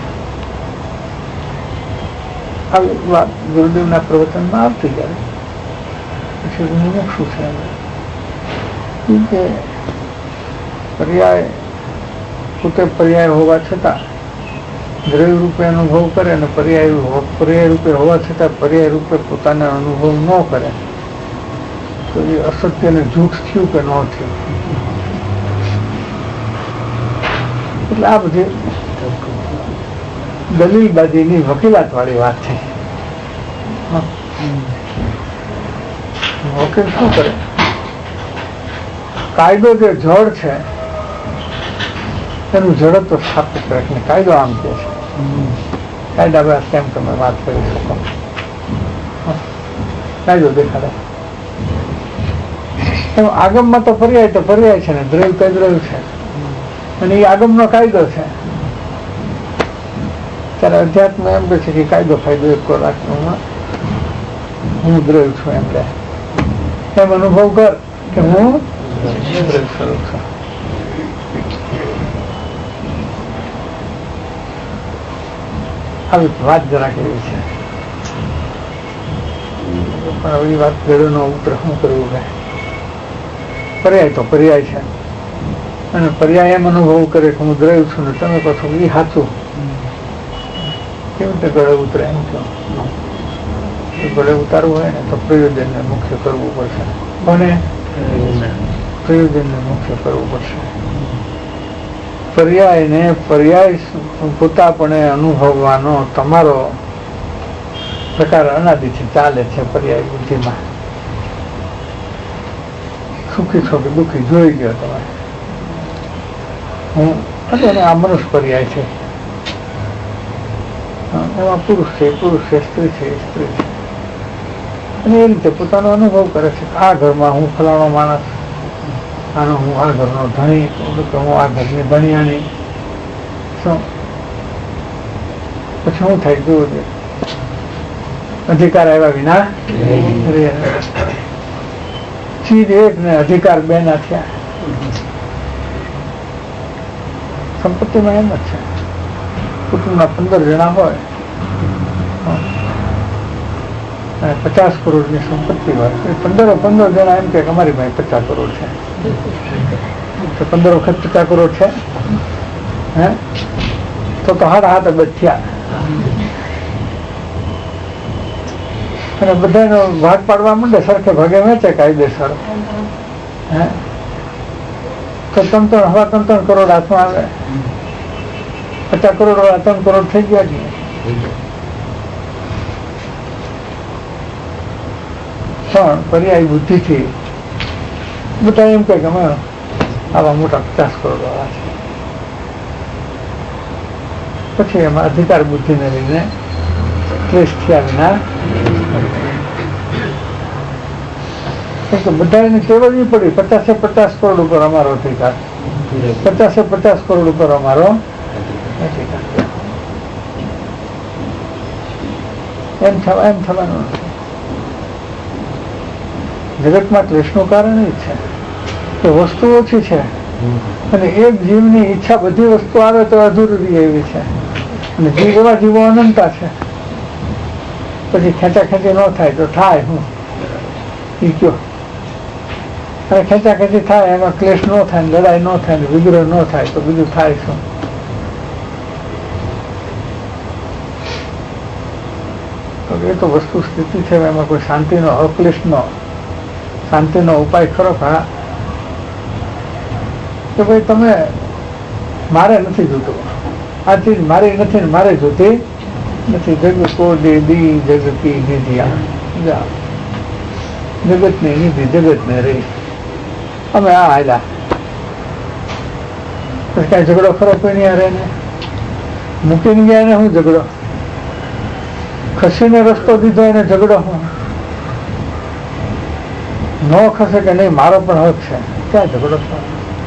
આવી વાત ગુરુદેવના પ્રવચનમાં આવતી જાય. પછી હું શું છે કે પર્યાય પોતે પર્યાય હોવા છતાં દ્રવ્ય રૂપે અનુભવ કરે અને પર્યાય પર્યાય રૂપે હોવા છતાં પર્યાય રૂપે પોતાને અનુભવ ન કરે તો એ અસત્યને જૂઠ થયું કે ન થયું. એટલે આ બધી દલીલબાજીની વકીલાત વાળી વાત છે. વકીલ શું કરે? કાયદો જે જળ છે એનું જડત્વ સ્થાપિત કરે. કાયદો આમ કે છે, કાયદા બસ કેમ તમે વાત કરી શકો, કાયદો દેખાડે. એમ આગમમાં તો પર્યાય તો પર્યાય છે ને, દ્રવ્ય કઈ દ્રવ્ય છે અને એ આગમનો કાયદો છે. ત્યારે અધ્યાત્મ એમ કહે છે કે કાયદો ફાયદો એક રાખવામાં હું દ્રવ્ય છું એમ લે, એમ અનુભવ કર કે હું દ્રવ્ય સ્વરૂપ છું. આવી વાત જરાક એવી છે, પણ આવી વાત ગળનો ઉત્તર શું કરવું કે પર્યાય તો પર્યાય છે અને પર્યાય એમ અનુભવ કરે કે હું દ્રવ્ય છું ને તમે કહો છો એ સાચું. કેવી રીતે ગળે ઉતરે એમ કહો? ગળે ઉતારવું હોય ને તો પ્રયોજનને મુખ્ય કરવું પડશે. કોને? પ્રયોજનને મુખ્ય કરવું પડશે. પર્યાયને પર્યાય પોતાપણે અનુભવવાનો તમારો પ્રકાર અનાદિથી ચાલે છે. પર્યાય બુદ્ધિમાં સુખી છો કે દુઃખી જોઈ ગયો તમારે. હું અને આ મનુષ્ય પર્યાય છે, એમાં પુરુષ છે પુરુષ છે, સ્ત્રી છે સ્ત્રી છે, અને એ રીતે પોતાનો અનુભવ કરે છે. આ ઘરમાં હું ફલાણો માણસ, આનો હું આ ઘરનો ધણી, હું આ ઘરની ધણિયાણી, શું પછી શું થાય જોવું જોઈએ. અધિકાર આવ્યા વિના ચીજ એક ને અધિકાર બે ના થયા. સંપત્તિમાં એમ જ છે. કુટુંબના પંદર જણા હોય અને પચાસ કરોડ ની સંપત્તિ હોય, પંદરો પંદર જણા એમ કે અમારી પાસે પચાસ કરોડ છે, તો પંદર વખત પચાસ કરોડ છે હે તો તો હાથ હાથ અબજ થયા. અને બધાનો ભાગ પાડવા માંડે, સરખે ભાગે વેચે કાયદેસર હે તો ત્રણ ત્રણ હવા ત્રણ ત્રણ કરોડ હાથમાં આવે. પચાસ કરોડ વાળા ત્રણ કરોડ થઈ ગયા છે. પણ પર્યાય બુદ્ધિથી બધા એમ કે અમે આવા મોટા પચાસ કરોડ વાળા છે. પછી એમાં અધિકાર બુદ્ધિને લઈને ક્લેશ થયા વિના બધાને કેળવવી પડી. પચાસે પચાસ કરોડ ઉપર અમારો અધિકાર, પચાસે પચાસ કરોડ ઉપર અમારો અધિકાર. એમ થવા એમ થવાનું નથી. જગતમાં ક્લેશનું કારણ એ છે કે વસ્તુ ઓછી છે અને એક જીવની ઈચ્છા બધી વસ્તુ આવે તો અધૂરી એવી છે. અને જીવ એવા જીવો અનંતા છે. પછી ખેંચા ખેંચી ન થાય તો થાય હું ઈ કયો. અને ખેંચા ખેંચી થાય એમાં ક્લેશ ન થાય, લડાઈ ન થાય, વિગ્રહ ન થાય તો બીજું થાય શું? એ તો વસ્તુ સ્થિતિ છે. એમાં કોઈ શાંતિનો અક્લેશનો શાંતિનો ઉપાય ખરો? હા, કે ભાઈ તમે મારે નથી જોતું, આ ચીજ મારી નથી ને મારે જોતી નથી. જગ કો દે દી જગ કી નિધિયા, જગત ની નિધિ જગત ને રહી. અમે આ હાલ્યા પછી કઈ ઝઘડો ખરો કોઈ નહીં હારે ને? મૂકીને ગયા ને હું ઝઘડો? ખસીને રસ્તો દીધો એને ઝઘડો હું? ન ખસે કે નહીં મારો પણ હક છે, ક્યાં ઝઘડો થયો?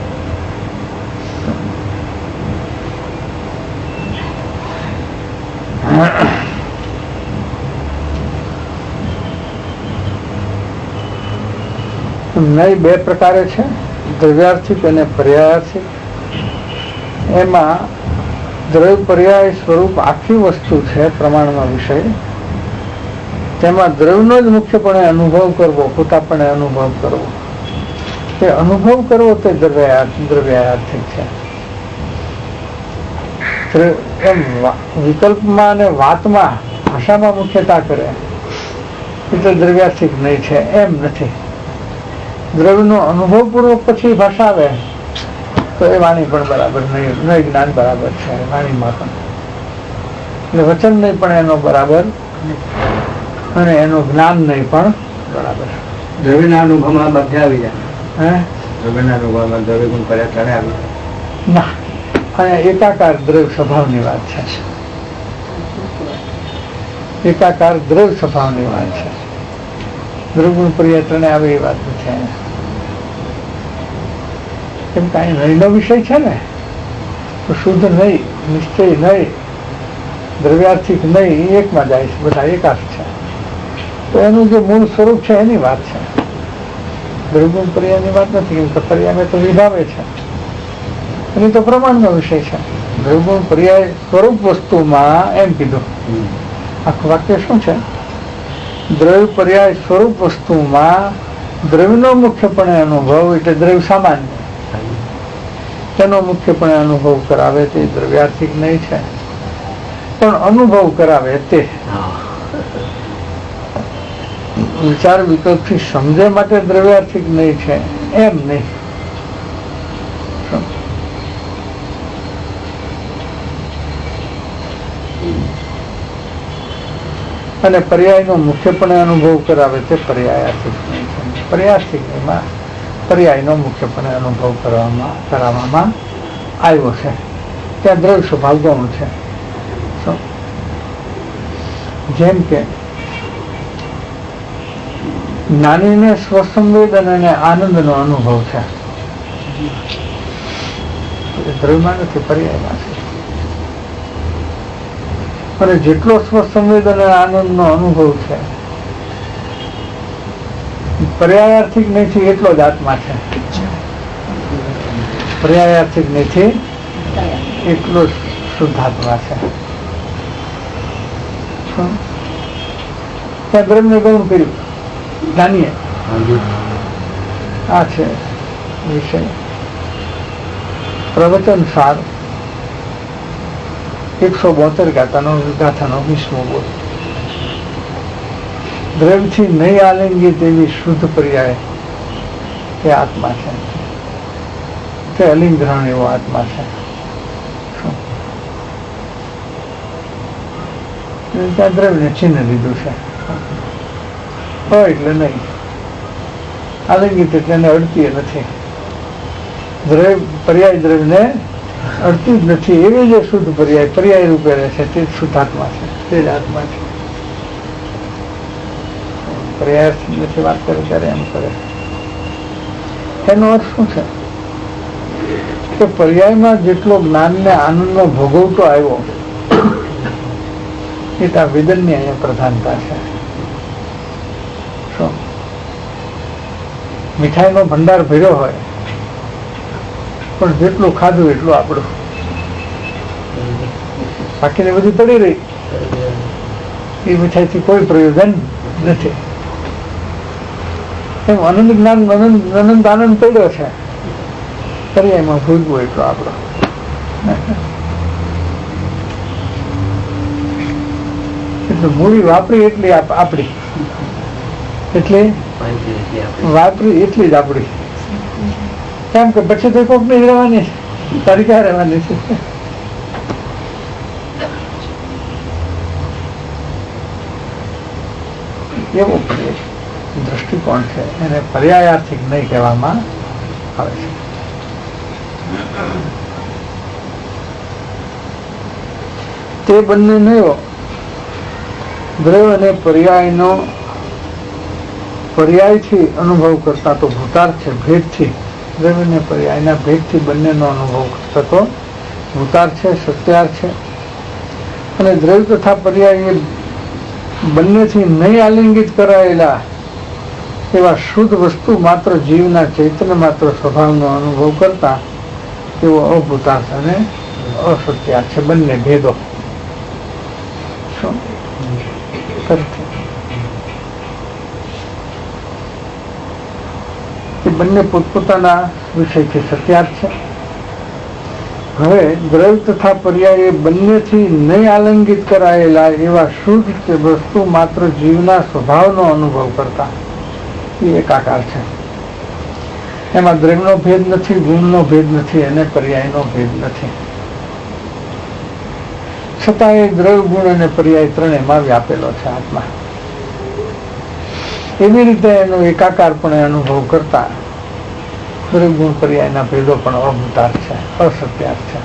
નય બે પ્રકારે છે, દ્રવ્યાર્થિક અને પર્યાયાર્થિક. એમાં દ્રવ્ય પર્યાય સ્વરૂપ આખી વસ્તુ છે પ્રમાણમાં વિષય. તેમાં દ્રવ્યનો જ મુખ્યપણે અનુભવ કરવો, પોતાપણે અનુભવ કરવો, તે અનુભવ કરવો તે દ્રવ્યાર્થિક છે. એમ વિકલ્પમાં અને વાતમાં ભાષામાં મુખ્યતા કરે એટલે દ્રવ્યાર્થિક નહીં છે એમ નથી. દ્રવ્યનો અનુભવપૂર્વક પછી ભાષા આવે તો એ વાણી પણ બરાબર નહીં, નહીં જ્ઞાન બરાબર છે વાણીમાં પણ. એટલે વચન નહીં પણ એનો બરાબર અને એનું જ્ઞાન નહીં પણ બરાબર. દ્રવ્યના અનુભવમાં બધા આવી જાય. હે દ્રવ્યના અનુભવમાં દ્રવ્ય ગુણ કર્યા ત્યારે આવી ના. અને એકાકાર દ્રવ્ય સ્વભાવની વાત છે. એકાકાર દ્રવ્ય સ્વભાવની વાત છે. દ્રવ્યગુણ પર્યટને આવે એ વાત છે. કેમ કાંઈ નહીંનો વિષય છે ને તો શુદ્ધ નહીં, નિશ્ચય નહીં, દ્રવ્યાર્થિક નહીં, એ એકમાં જાય છે. બધા એકાશ છે. તો એનું જે મૂળ સ્વરૂપ છે એની વાત છે. દ્રવ્યગુણ પર્યાયની વાત નથી. કેમ કે પર્યાય તો વિભાવે છે, એની તો પ્રમાણનો વિષય છે. દ્રવ્યગુણ પર્યાય સ્વરૂપ વસ્તુમાં એમ કીધું. આખું વાક્ય શું છે? દ્રવ્ય પર્યાય સ્વરૂપ વસ્તુમાં દ્રવ્યનો મુખ્યપણે અનુભવ એટલે દ્રવ્ય સામાન્ય, તેનો મુખ્યપણે અનુભવ કરાવે તે દ્રવ્યાર્થિક નહીં છે. પણ અનુભવ કરાવે તે વિચાર વિકલ્પથી સમજે માટે દ્રવ્યાર્થિક નહીં છે એમ નહીં. અને પર્યાયનો મુખ્યપણે અનુભવ કરાવે તે પર્યાયાર્થિક નહીં છે. પર્યાયાર્થિક એમાં પર્યાયનો મુખ્યપણે અનુભવ કરવામાં કરાવવામાં આવ્યો છે. ત્યાં દ્રવ્ય સ્વભાવ ગૌણ છે. જેમ કે જ્ઞાનીને સ્વસંવેદન અને આનંદનો અનુભવ છે, દ્રવ્યમાં નથી, પર્યાયમાં છે. અને જેટલો સ્વસંવેદ અને આનંદનો અનુભવ છે પર્યાયાર્થિક નથી એટલો જ આત્મા છે. પર્યાયાર્થિક નથી એટલો જ શુદ્ધાત્મા છે. ત્યાં બ્રહ્મને ગૌણ કર્યું જાણીએ આ છે વિષય. પ્રવચન સાર એકસો બોતેર ગાથાનો ગાથાનો વીસમો બોલ. દ્રવ્યથી નહીં આલિંગી તેવી શુદ્ધ પર્યાય એ આત્મા છે. તે અલિંગ્રહણ એવો આત્મા છે. ત્યાં દ્રવ્યને ચિહ્ન લીધું છે. હોય એટલે નહીં, આલિંગિત એટલે એને અડતી નથી. દ્રવ્ય પર્યાય દ્રવ્યને અડતી જ નથી એવી જે શુદ્ધ પર્યાય પર્યાય રૂપે રહે છે તે જ શુદ્ધાત્મા છે. તે જ આત્મા છે. પર્યાય નથી વાત કરે ત્યારે એમ કરે. એનો અર્થ શું છે કે પર્યાયમાં જેટલો જ્ઞાન ને આનંદનો ભોગવતો આવ્યો એ આ વેદનની અહીંયા પ્રધાનતા છે. શું મીઠાઈનો ભંડાર ભર્યો હોય પણ જેટલું ખાધું એટલું આપણું, બાકીને બધી પડી રહી એ મીઠાઈથી કોઈ પ્રયોજન નથી. એમ અનંત જ્ઞાન અનંત અનંત આનંદ પડ્યો છે પર્યાયમાં ભોગવું એટલો આપણો. એટલે મૂડી વાપરી એટલી આપણી, એટલે વાપરી એટલી જ આપણી. કેમ કે પછી તો કોક નહીં રહેવાની, તારી ક્યાં રહેવાની છે? એવો દ્રષ્ટિકોણ છે, એને પર્યાયાર્થિક નહીં કહેવામાં આવે છે. તે બંને નયો દ્રવ્ય અને પર્યાયનો પર્યાયથી અનુભવ કરતા તો ભૂતાર્થ છે. ભેદથી દ્રવ્ય અને પર્યાયના ભેદથી બંનેનો અનુભવ કરતા તો ભૂતાર્થ છે, સત્યાર્થ છે. અને દ્રવ્ય તથા પર્યાય બંનેથી નહીં આલિંગિત કરાયેલા એવા શુદ્ધ વસ્તુ માત્ર જીવના ચૈતન્ય માત્ર સ્વભાવનો અનુભવ કરતા એવો અભૂતાર્થ અને અસત્યાર્થ છે. બંને ભેદો શું એ બંને પોતપોતાના વિષયથી સત્યાર્થ છે. હવે દ્રવ્ય તથા પર્યાય બંનેથી નહીં આલિંગિત કરાયેલા એવા શુદ્ધ વસ્તુ માત્ર જીવના સ્વભાવનો અનુભવ કરતા એ એકાકાર છે. એમાં દ્રવ્યનો ભેદ નથી, ગુણનો ભેદ નથી અને પર્યાયનો ભેદ નથી. છતાં એ દ્રવ્ય ગુણ અને પર્યાય ત્રણેયમાં વ્યાપેલો છે આત્મા. એવી રીતે એનો એકાકારપણે અનુભવ કરતા દ્રવ્ય ગુણ પર્યાયના ભેદો પણ અભૂતાર્થ છે, અસત્યાર્થ છે.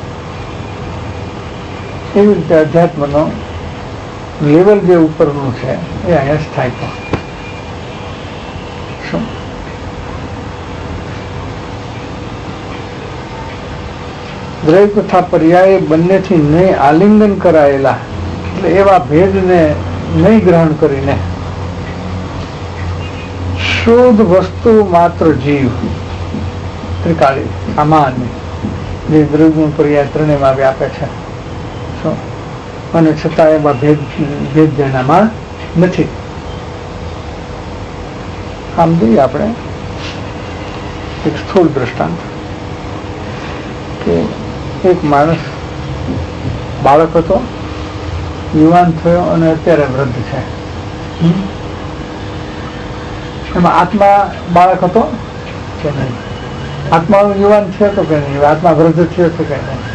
એવી રીતે અધ્યાત્મનો લેવલ જે ઉપરનું છે એ અહીંયા સ્થાયી. શું દ્રવ્ય તથા પર્યાય બંનેથી નહીં આલિંગન કરાયેલા એટલે એવા ભેદને નહીં ગ્રહણ કરીને શુદ્ધ વસ્તુ માત્ર જીવ ત્રિકાળી સામાન્ય જે દ્રવ્ય પર્યાય ત્રણેયમાં વ્યાપે છે અને છતાં એમાં ભેદ ભેદ જેનામાં નથી. આમ જોઈએ આપણે એક સ્થૂળ દ્રષ્ટાંત કે એક માણસ બાળક હતો, યુવાન થયો અને અત્યારે વૃદ્ધ છે. એમાં આત્મા બાળક હતો કે નહીં? આત્મા યુવાન થયો હતો કે નહીં? આત્મા વૃદ્ધ થયો હતો કે નહીં?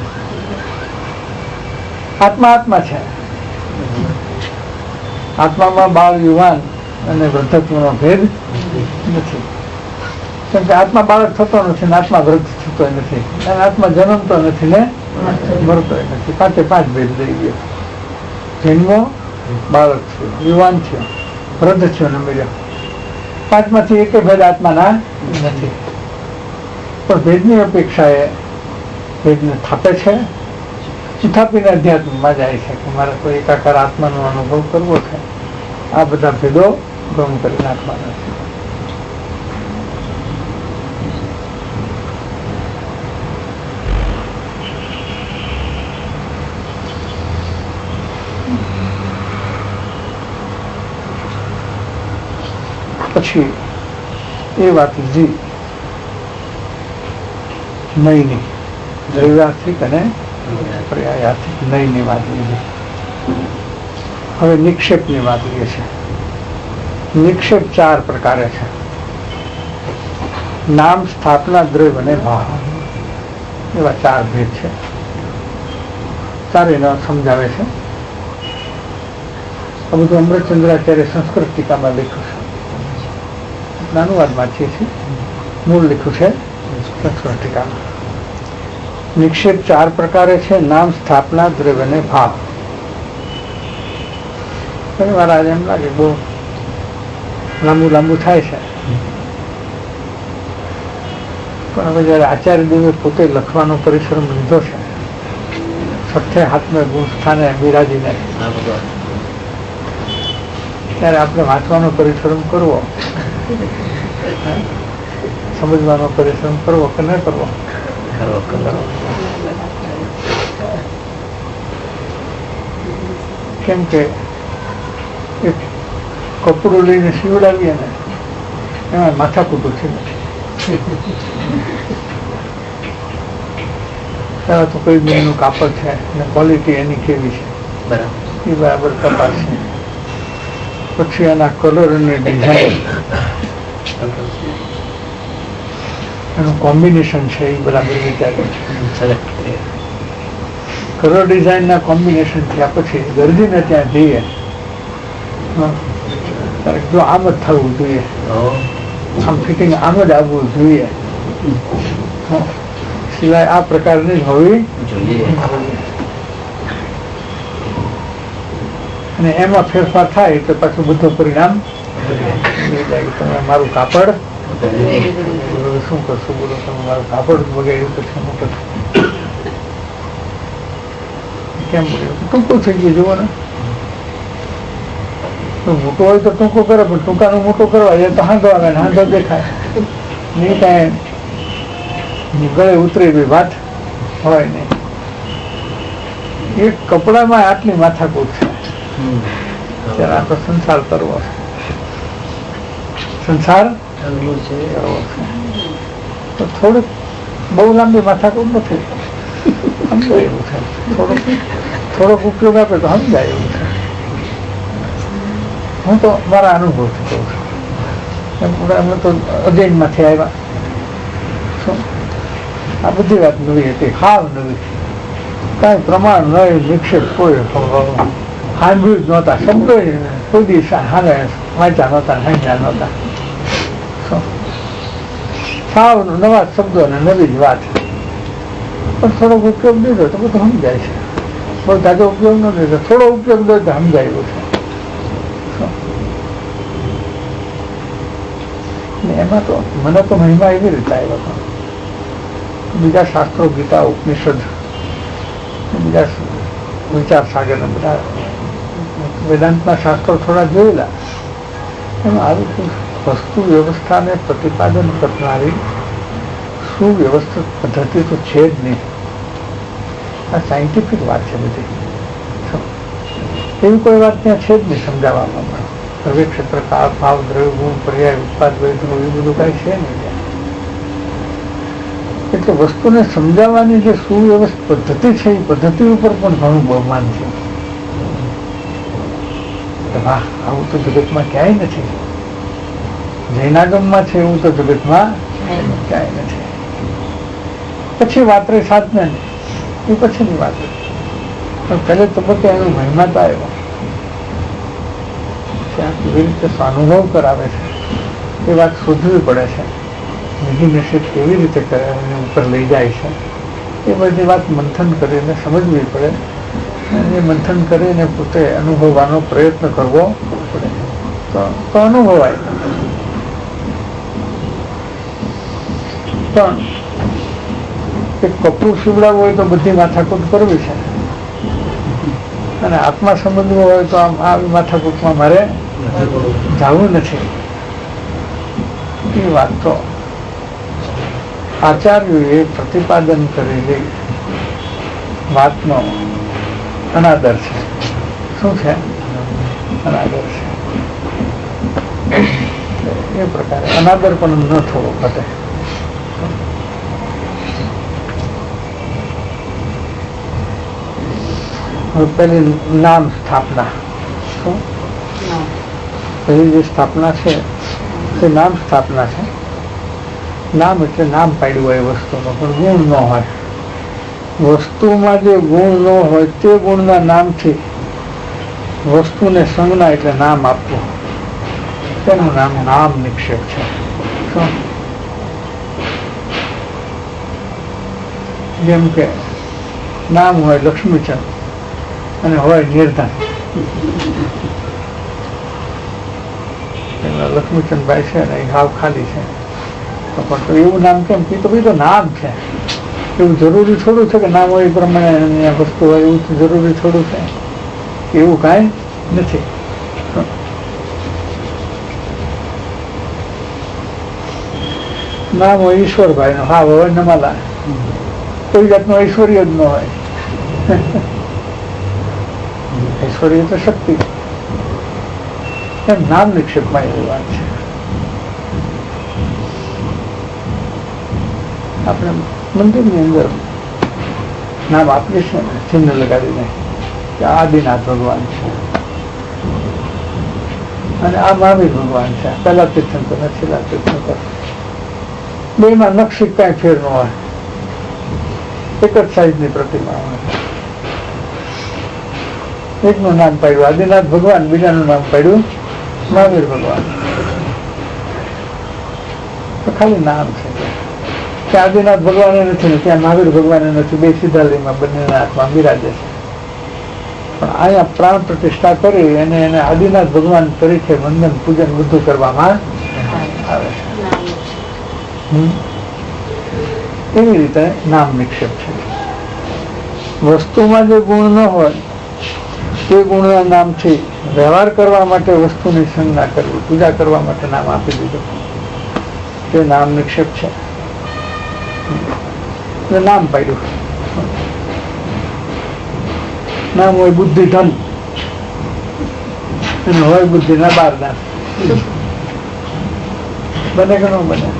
આત્મા આત્મા છે. આત્મામાં બાળ, યુવાન અને વૃદ્ધત્વનો ભેદ નથી. કેમ કે આત્મા બાળક થતો નથી ને આત્મા વૃદ્ધ થતો નથી અને આત્મા જન્મતો નથી ને મરતો નથી. પાંચે પાંચ ભેદ દઈ ગયો. જન્મો, બાળક થયો, યુવાન થયો, વૃદ્ધ થયો ને મર્યો. પાંચમાંથી એક ભેદ આત્માના નથી. પણ ભેદની અપેક્ષાએ ભેદને થાપે છે સુથાપીને અધ્યાત્મમાં જાય છે કે મારે કોઈ એકાકાર આત્માનો અનુભવ કરવો છે. આ બધા ભેદો ગમ કરી નાખવાના છે. પછી એ વાત લીધી નયની, દ્રવ્યાર્થિક અને પર્યાયાર્થિક નયની વાત લીધી. હવે નિક્ષેપની વાત લઈએ છે. નિક્ષેપ ચાર પ્રકારે છે. નામ, સ્થાપના, દ્રવ્ય અને ભાવ, એવા ચાર ભેદ છે. ચારે સમજાવે છે. આ બધું અમૃતચંદ્રાચાર્ય સંસ્કૃત ટીકામાં લખ્યું છે. અનુવાદ વાંચીએ છીએ, મૂળ લખ્યું છે સંસ્કૃત ટીકામાં. નિક્ષેપ ચાર પ્રકારે છે. નામ, સ્થાપના, દ્રવ્ય અને ભાવ. ઘણી વાર આજે એમ લાગે બહુ લાંબુ લાંબુ થાય છે, પણ હવે જયારે આચાર્ય દેવે પોતે લખવાનો પરિશ્રમ લીધો છે, સઠ્ઠે હાથમે ગુણ સ્થાને બિરાજીને, ત્યારે આપણે વાંચવાનો પરિશ્રમ કરવો, સમજવાનો પરિશ્રમ કરવો કે ન કરવો? કેમ કે એક કપડું લઈને સીવડાવીએ ને એમાં માથાકૂટું છે. તો કઈ બેનું કાપડ છે અને ક્વોલિટી એની કેવી છે એ બરાબર તપાસ છે. પછી એના કલર અને ડિઝાઇન, એનું કોમ્બિનેશન છે એ બરાબર વિચાર્યું છે. કલર ડિઝાઇન ના કોમ્બિનેશન થયા પછી દર્દીને ત્યાં જઈએ જો આમ જ થવું જોઈએ, આમ ફિટિંગ આમ જ આવવું જોઈએ, સિવાય આ પ્રકારની હોવી જોઈએ. અને એમાં ફેરફાર થાય તો પાછું બધું પરિણામ તમે મારું કાપડ શું કરશું, બોલો તમે મારું કાપડ બગાડ્યું પછી શું કરશું? કેમ ટૂંકું થઈ ગયું જુઓ ને. મોટો હોય તો ટૂંકો કરે, પણ ટૂંકાનું મોટું કરવા એ તો હાંધો આવે ને હાંધો દેખાય નહીં, કાંઈ ગળે ઉતરે એવી વાત હોય નહીં. એક કપડામાં આટલી માથાકૂટ છે, ત્યારે આખો સંસાર કરવો છે, સંસાર કરવો છે. તો થોડુંક બહુ લાંબી માથાકૂટ નથી, સમજાય એવું છે. થોડોક થોડોક ઉપયોગ આપે તો સમજાય એવું છે. હું તો મારા અનુભવથી કહું છું. અમે તો અજૈનમાંથી આવ્યા શું, આ બધી વાત નવી હતી, હાવ નવી. કાંઈ પ્રમાણ નહીં, નિક્ષેપ કોઈ સાંભળ્યું જ નહોતા, શબ્દો કોઈ દિવસ હારે વાંચ્યા નહોતા, સાંભળ્યા નહોતા. સાવ નવા શબ્દો અને નવી જ વાત. પણ થોડોક ઉપયોગ દીધો તો બધું સમજાય છે. બહુ તાજો ઉપયોગ ન દીધો, થોડો ઉપયોગ દો તો સમજાય એવું છે. એમાં તો મને તો મહિમા એવી રીતે આવ્યો હતો. બીજા શાસ્ત્રો, ગીતા, ઉપનિષદ, બીજા વિચાર સાગર બધા વેદાંતના શાસ્ત્રો થોડા જોયેલા. એમાં આવી વસ્તુ વ્યવસ્થાને પ્રતિપાદન કરનારી સુવ્યવસ્થિત પદ્ધતિ તો છે જ નહીં. આ સાયન્ટિફિક વાત છે બધી. એવી કોઈ વાત ત્યાં છે જ નહીં સમજાવવામાં. પણ સર્વે ક્ષેત્ર કાળ, ભાવ, દ્રવ્ય, ગુણ, પર્યાય, ઉત્પાદ, વૈધનો એ બધું કઈ છે નહીં. એટલે વસ્તુને સમજાવવાની જે સુવ્યવસ્થિત પદ્ધતિ છે એ પદ્ધતિ ઉપર પણ ઘણું બહુમાન છે. વાહ, આવું તો જગતમાં ક્યાંય નથી. જૈનાગમમાં છે એવું તો જગતમાં ક્યાંય નથી. પછી વાતરે સાધને એ પછીની વાત, પણ પહેલે તબક્કે એનો મહિમા તો આવ્યો. કેવી રીતે સ્વાનુભવ કરાવે છે એ વાત શોધવી પડે છે. નિધિ નિષેધ કેવી રીતે કરે એને ઉપર લઈ જાય છે એ બધી વાત મંથન કરીને સમજવી પડે. એ મંથન કરીને પોતે અનુભવવાનો પ્રયત્ન કરવો પડે તો તો અનુભવાય. પણ એક કપડું સીવડાવવું હોય તો બધી માથાકૂટ કરવી છે. અને આત્મા સમજવો હોય તો આમ આવી માથાકૂટમાં મારે જવું નથી. એ વાત તો આચાર્યોએ પ્રતિપાદન કરેલી વાતનો અનાદર છે. શું છે? અનાદર છે. એ પ્રકારે અનાદર પણ ન થવો ઘટે. પેલી નામ સ્થાપના, શું પેલી જે સ્થાપના છે તે નામ સ્થાપના છે. નામ એટલે નામ પાડ્યું હોય વસ્તુનો, પણ ગુણ ન હોય. વસ્તુમાં જે ગુણ ન હોય તે ગુણના નામથી વસ્તુને સંજ્ઞા એટલે નામ આપવું, તેનું નામ નામ નિક્ષેપ છે. શું? જેમ કે નામ હોય લક્ષ્મીચંદ અને હોય નિર્ધન. લક્ષ્મીચંદભાઈ છે ને એ હાવ ખાલી છે, તો પણ તો એવું નામ કેમ? એ તો બધું નામ છે. એવું જરૂરી થોડું છે કે નામ હોય એ પ્રમાણે વસ્તુ હોય, એવું જરૂરી થોડું છે? એવું કાંઈ નથી. નામ હોય ઈશ્વરભાઈ નો, હા હોય નમાલા, કોઈ જાતનો ઐશ્વર્ય જ ન હોય. ઐશ્વર્ય તો શક્તિ. એમ નામ નિક્ષેપમાં એવી વાત છે. આપણે મંદિરની અંદર નામ આપીએ છીએ ને, ચિહ્ન લગાડીને કે આદિનાથ ભગવાન છે અને આ મહાવીર ભગવાન છે, પહેલા તીર્થંકર ને છેલ્લા તીર્થંકર. બે માં નકશી કઈ ફેર ન હોય, એક જ સાઈઝની પ્રતિમા હોય. એકનું નામ પાડ્યું આદિનાથ ભગવાન, બીજાનું નામ પાડ્યું મહાવીર ભગવાન. તો ખાલી નામ છે. ત્યાં આદિનાથ ભગવાને નથી ને ત્યાં મહાવીર ભગવાને નથી, બે સીધાલીમાં બંનેના હાથમાં બિરાજે છે. પણ અહીંયા પ્રાણ પ્રતિષ્ઠા કરી અને એને આદિનાથ ભગવાન તરીકે વંદન પૂજન બધું કરવામાં આવે છે. એવી રીતે નામ નિક્ષેપ છે. વસ્તુમાં જે ગુણ ન હોય તે ગુણના નામથી વ્યવહાર કરવા માટે વસ્તુની સંજ્ઞા કરવી, પૂજા કરવા માટે નામ આપી દીધું, તે નામ નિક્ષેપ છે. નામ પાડ્યું. નામ હોય બુદ્ધિ ધન અને હોય બુદ્ધિ ના બાર દાન. બને કે ન બને?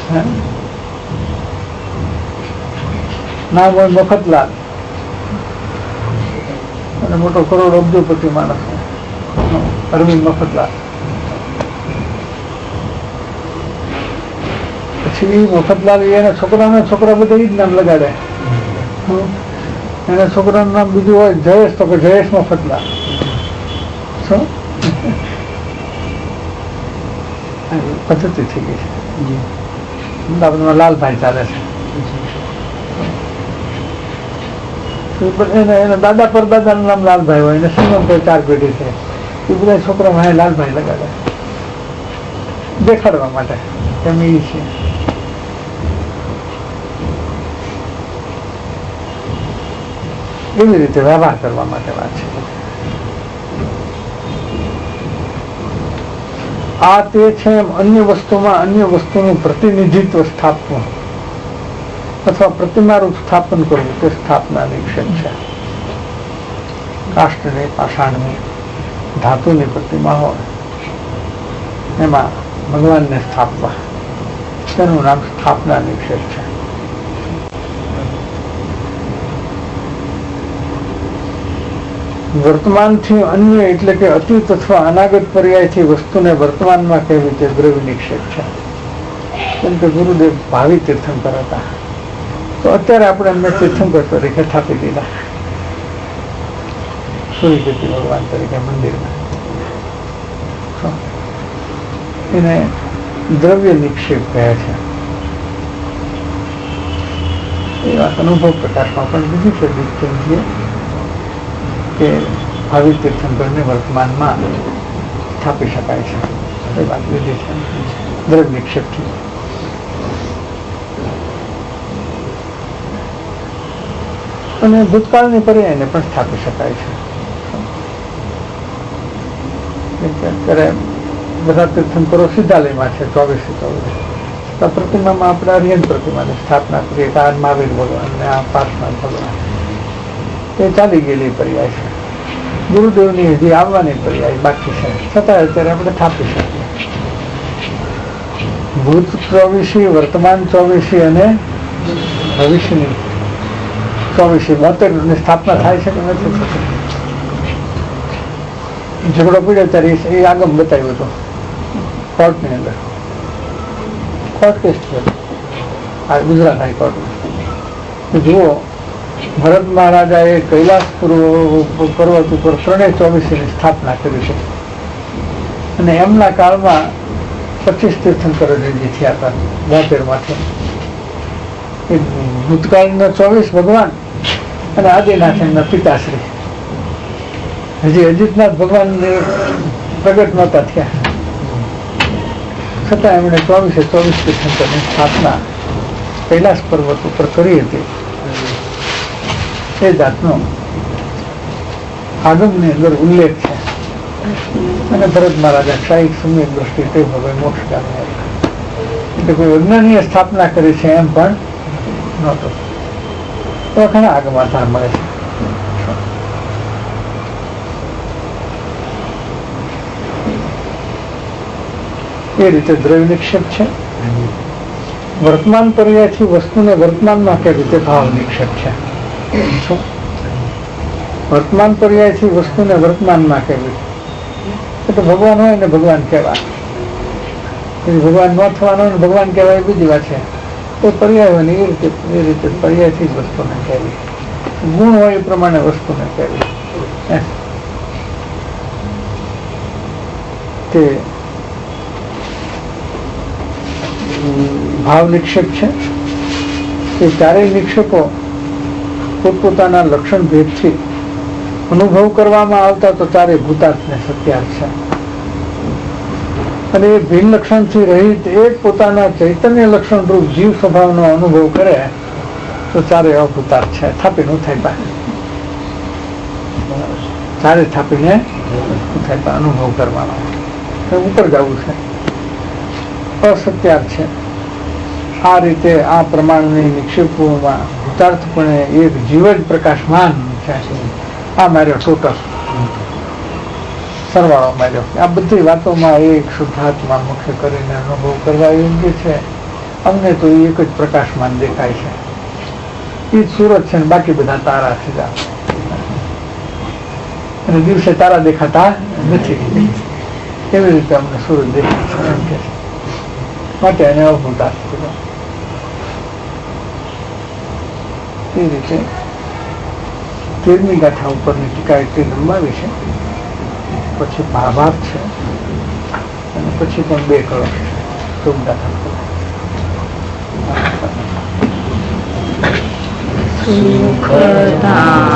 નામ હોય મફતલાલ અને મોટો કરોડ અબજોપતિ માણસ અરવિંદ મફતલાલ. પછી મફતલાલ એના છોકરાના છોકરા બધા એ જ નામ લગાડે. એના છોકરાનું નામ બીજું હોય જયેશ, તો કે જયેશ મફતલાલ. શું પદ્ધતિ થઈ ગઈ છે. અમદાવાદમાં લાલભાઈ ચાલે છે. એના દાદા પર દાદાનું નામ લાલભાઈ હોય ને સિંગમ પર ચાર પેઢી છે. એ બધા છોકરા ભાઈ લાલભાઈ લગાડે દેખાડવા માટે એમ એ છે. એવી રીતે વ્યવહાર કરવા માટે વાત છે. આ તે છે એમ અન્ય વસ્તુમાં અન્ય વસ્તુનું પ્રતિનિધિત્વ સ્થાપવું અથવા પ્રતિમારૂપ સ્થાપન કરવું તે સ્થાપના નિક્ષેપ છે. કાષ્ઠની, પાષાણની, ધાતુની પ્રતિમા હોય એમાં ભગવાનને સ્થાપવા, તેનું નામ સ્થાપના નિક્ષેપ છે. વર્તમાનથી અન્ય એટલે કે અતીત અથવા અનાગત પર્યાયથી વસ્તુને વર્તમાનમાં કહેવી તે દ્રવ્ય નિક્ષેપ છે. કેમ કે ગુરુદેવ ભાવિ તીર્થંકર હતા, તો અત્યારે આપણે એમને તીર્થંકર તરીકે સ્થાપી દીધા, સૂર્યજ્યોતિ ભગવાન તરીકે મંદિરમાં. એને દ્રવ્ય નિક્ષેપ કહે છે. એ વાત અનુભવ પ્રકાશમાં પણ બીજી છે દીક્ષિતજીએ કે ભાવિ તીર્થંકરને વર્તમાનમાં સ્થાપી શકાય છે. એ વાત લીધી છે દ્રવ્ય નિક્ષેપથી. અને ભૂતકાળની પર્યાયને પણ સ્થાપી શકાય છે. અત્યારે બધા તીર્થંકરો સિદ્ધાલયમાં છે ચોવીસે ચોવીસ. તો પ્રતિમામાં આપણે અરિયન પ્રતિમાની સ્થાપના કરીએ કે આ મહાવીર ભગવાન ને આ પાર્થનાથ ભગવાન એ ચાલી ગયેલી પર્યાય છે. ગુરુદેવની હજી આવવાની પર્યાય બાકી છે, છતાં અત્યારે આપણે થાપી શકીએ. ભૂત ચોવીસી, વર્તમાન ચોવીસી અને ભવિષ્યની ચોવીસી બોતેર ની સ્થાપના થાય છે કે નથી થતી? ઝઘડો પડ્યો ત્યારે એ આગમ બતાવ્યું હતું કોર્ટની અંદર. કોર્ટ કેસ થયો આ ગુજરાત હાઈકોર્ટમાં. જુઓ, ભરત મહારાજાએ કૈલાસ પર્વત ઉપર ત્રણેય ચોવીસી સ્થાપના કરી છે અને એમના કાળમાં પચીસ તીર્થંકરો જે થયા હતા બોતેર માંથી. એ ભૂતકાળના ચોવીસ ભગવાન અને આદિનાથ એમના પિતાશ્રી. હજી અજીતનાથ ભગવાન પ્રગટ નહોતા થયા, છતાં એમણે ચોવીસે ચોવીસ તીર્થંકરની સ્થાપના કૈલાસ પર્વત ઉપર કરી હતી. એ જાતનો આગમની અંદર ઉલ્લેખ છે. અને ભરત મહારાજા શાહી સમ્યક દ્રષ્ટિ તે હવે મોક્ષ ગામે એટલે કોઈ અજ્ઞાનીય સ્થાપના કરી છે એમ પણ નહોતો. તો ઘણા આગમ આધાર મળે છે. એ રીતે દ્રવ્ય નિક્ષેપ છે. વર્તમાન પર્યાયથી વસ્તુને વર્તમાનમાં કઈ રીતે ભાવ નિક્ષેપ છે. વર્તમાન પર્યાયથી વસ્તુને વર્તમાનમાં કેવી એટલે ભગવાન હોય ને ભગવાન કહેવાય, ભગવાન ન થવાનો ને ભગવાન કહેવાય બીજી વાત છે. એ પર્યાય હોય ને એ રીતે એ રીતે પર્યાયથી જ વસ્તુને કહેવી. ગુણ હોય એ પ્રમાણે વસ્તુને કહેવી. તે ભાવ નિક્ષેપ છે. એ ચારેય નિક્ષેપો પોતપોતાના લક્ષણ ભેદથી અનુભવ કરવામાં આવતા તો ચારે ભૂતાર્થ ને સત્યાર્થ છે. અને એ ભિન્ન લક્ષણથી રહિત એક પોતાના ચૈતન્ય લક્ષણ રૂપ જીવ સ્વભાવનો અનુભવ કરે તો ચારે અભૂતાર્થ છે. થાપી નું થાય ચારે થાપીને થાય અનુભવ કરવાનો ઉપર જવું છે અસત્યાર્થ છે. આ રીતે આ પ્રમાણની નિક્ષેપોમાં ભૂતાર્થપણે એક જીવ જ પ્રકાશમાન છે. આ માર્યો ટોટલ સરવાળો માર્યો. આ બધી વાતોમાં એક શુદ્ધાત્મા મુખ્ય કરીને અનુભવ કરવા યોગ્ય છે. અમને તો એ એક જ પ્રકાશમાન દેખાય છે. એ જ સુરત છે ને બાકી બધા તારા છે અને દિવસે તારા દેખાતા નથી. એવી રીતે અમને સુરત દેખાય છે એમ કે માટે એને અભૂતાર્થ કીધો. એ રીતે તેરમી ગાથા ઉપરની ટીકા એટલી લંબાવી છે. પછી ભાવાર્થ છે અને પછી પણ બે કળશ છે. ચૌદ ગાથા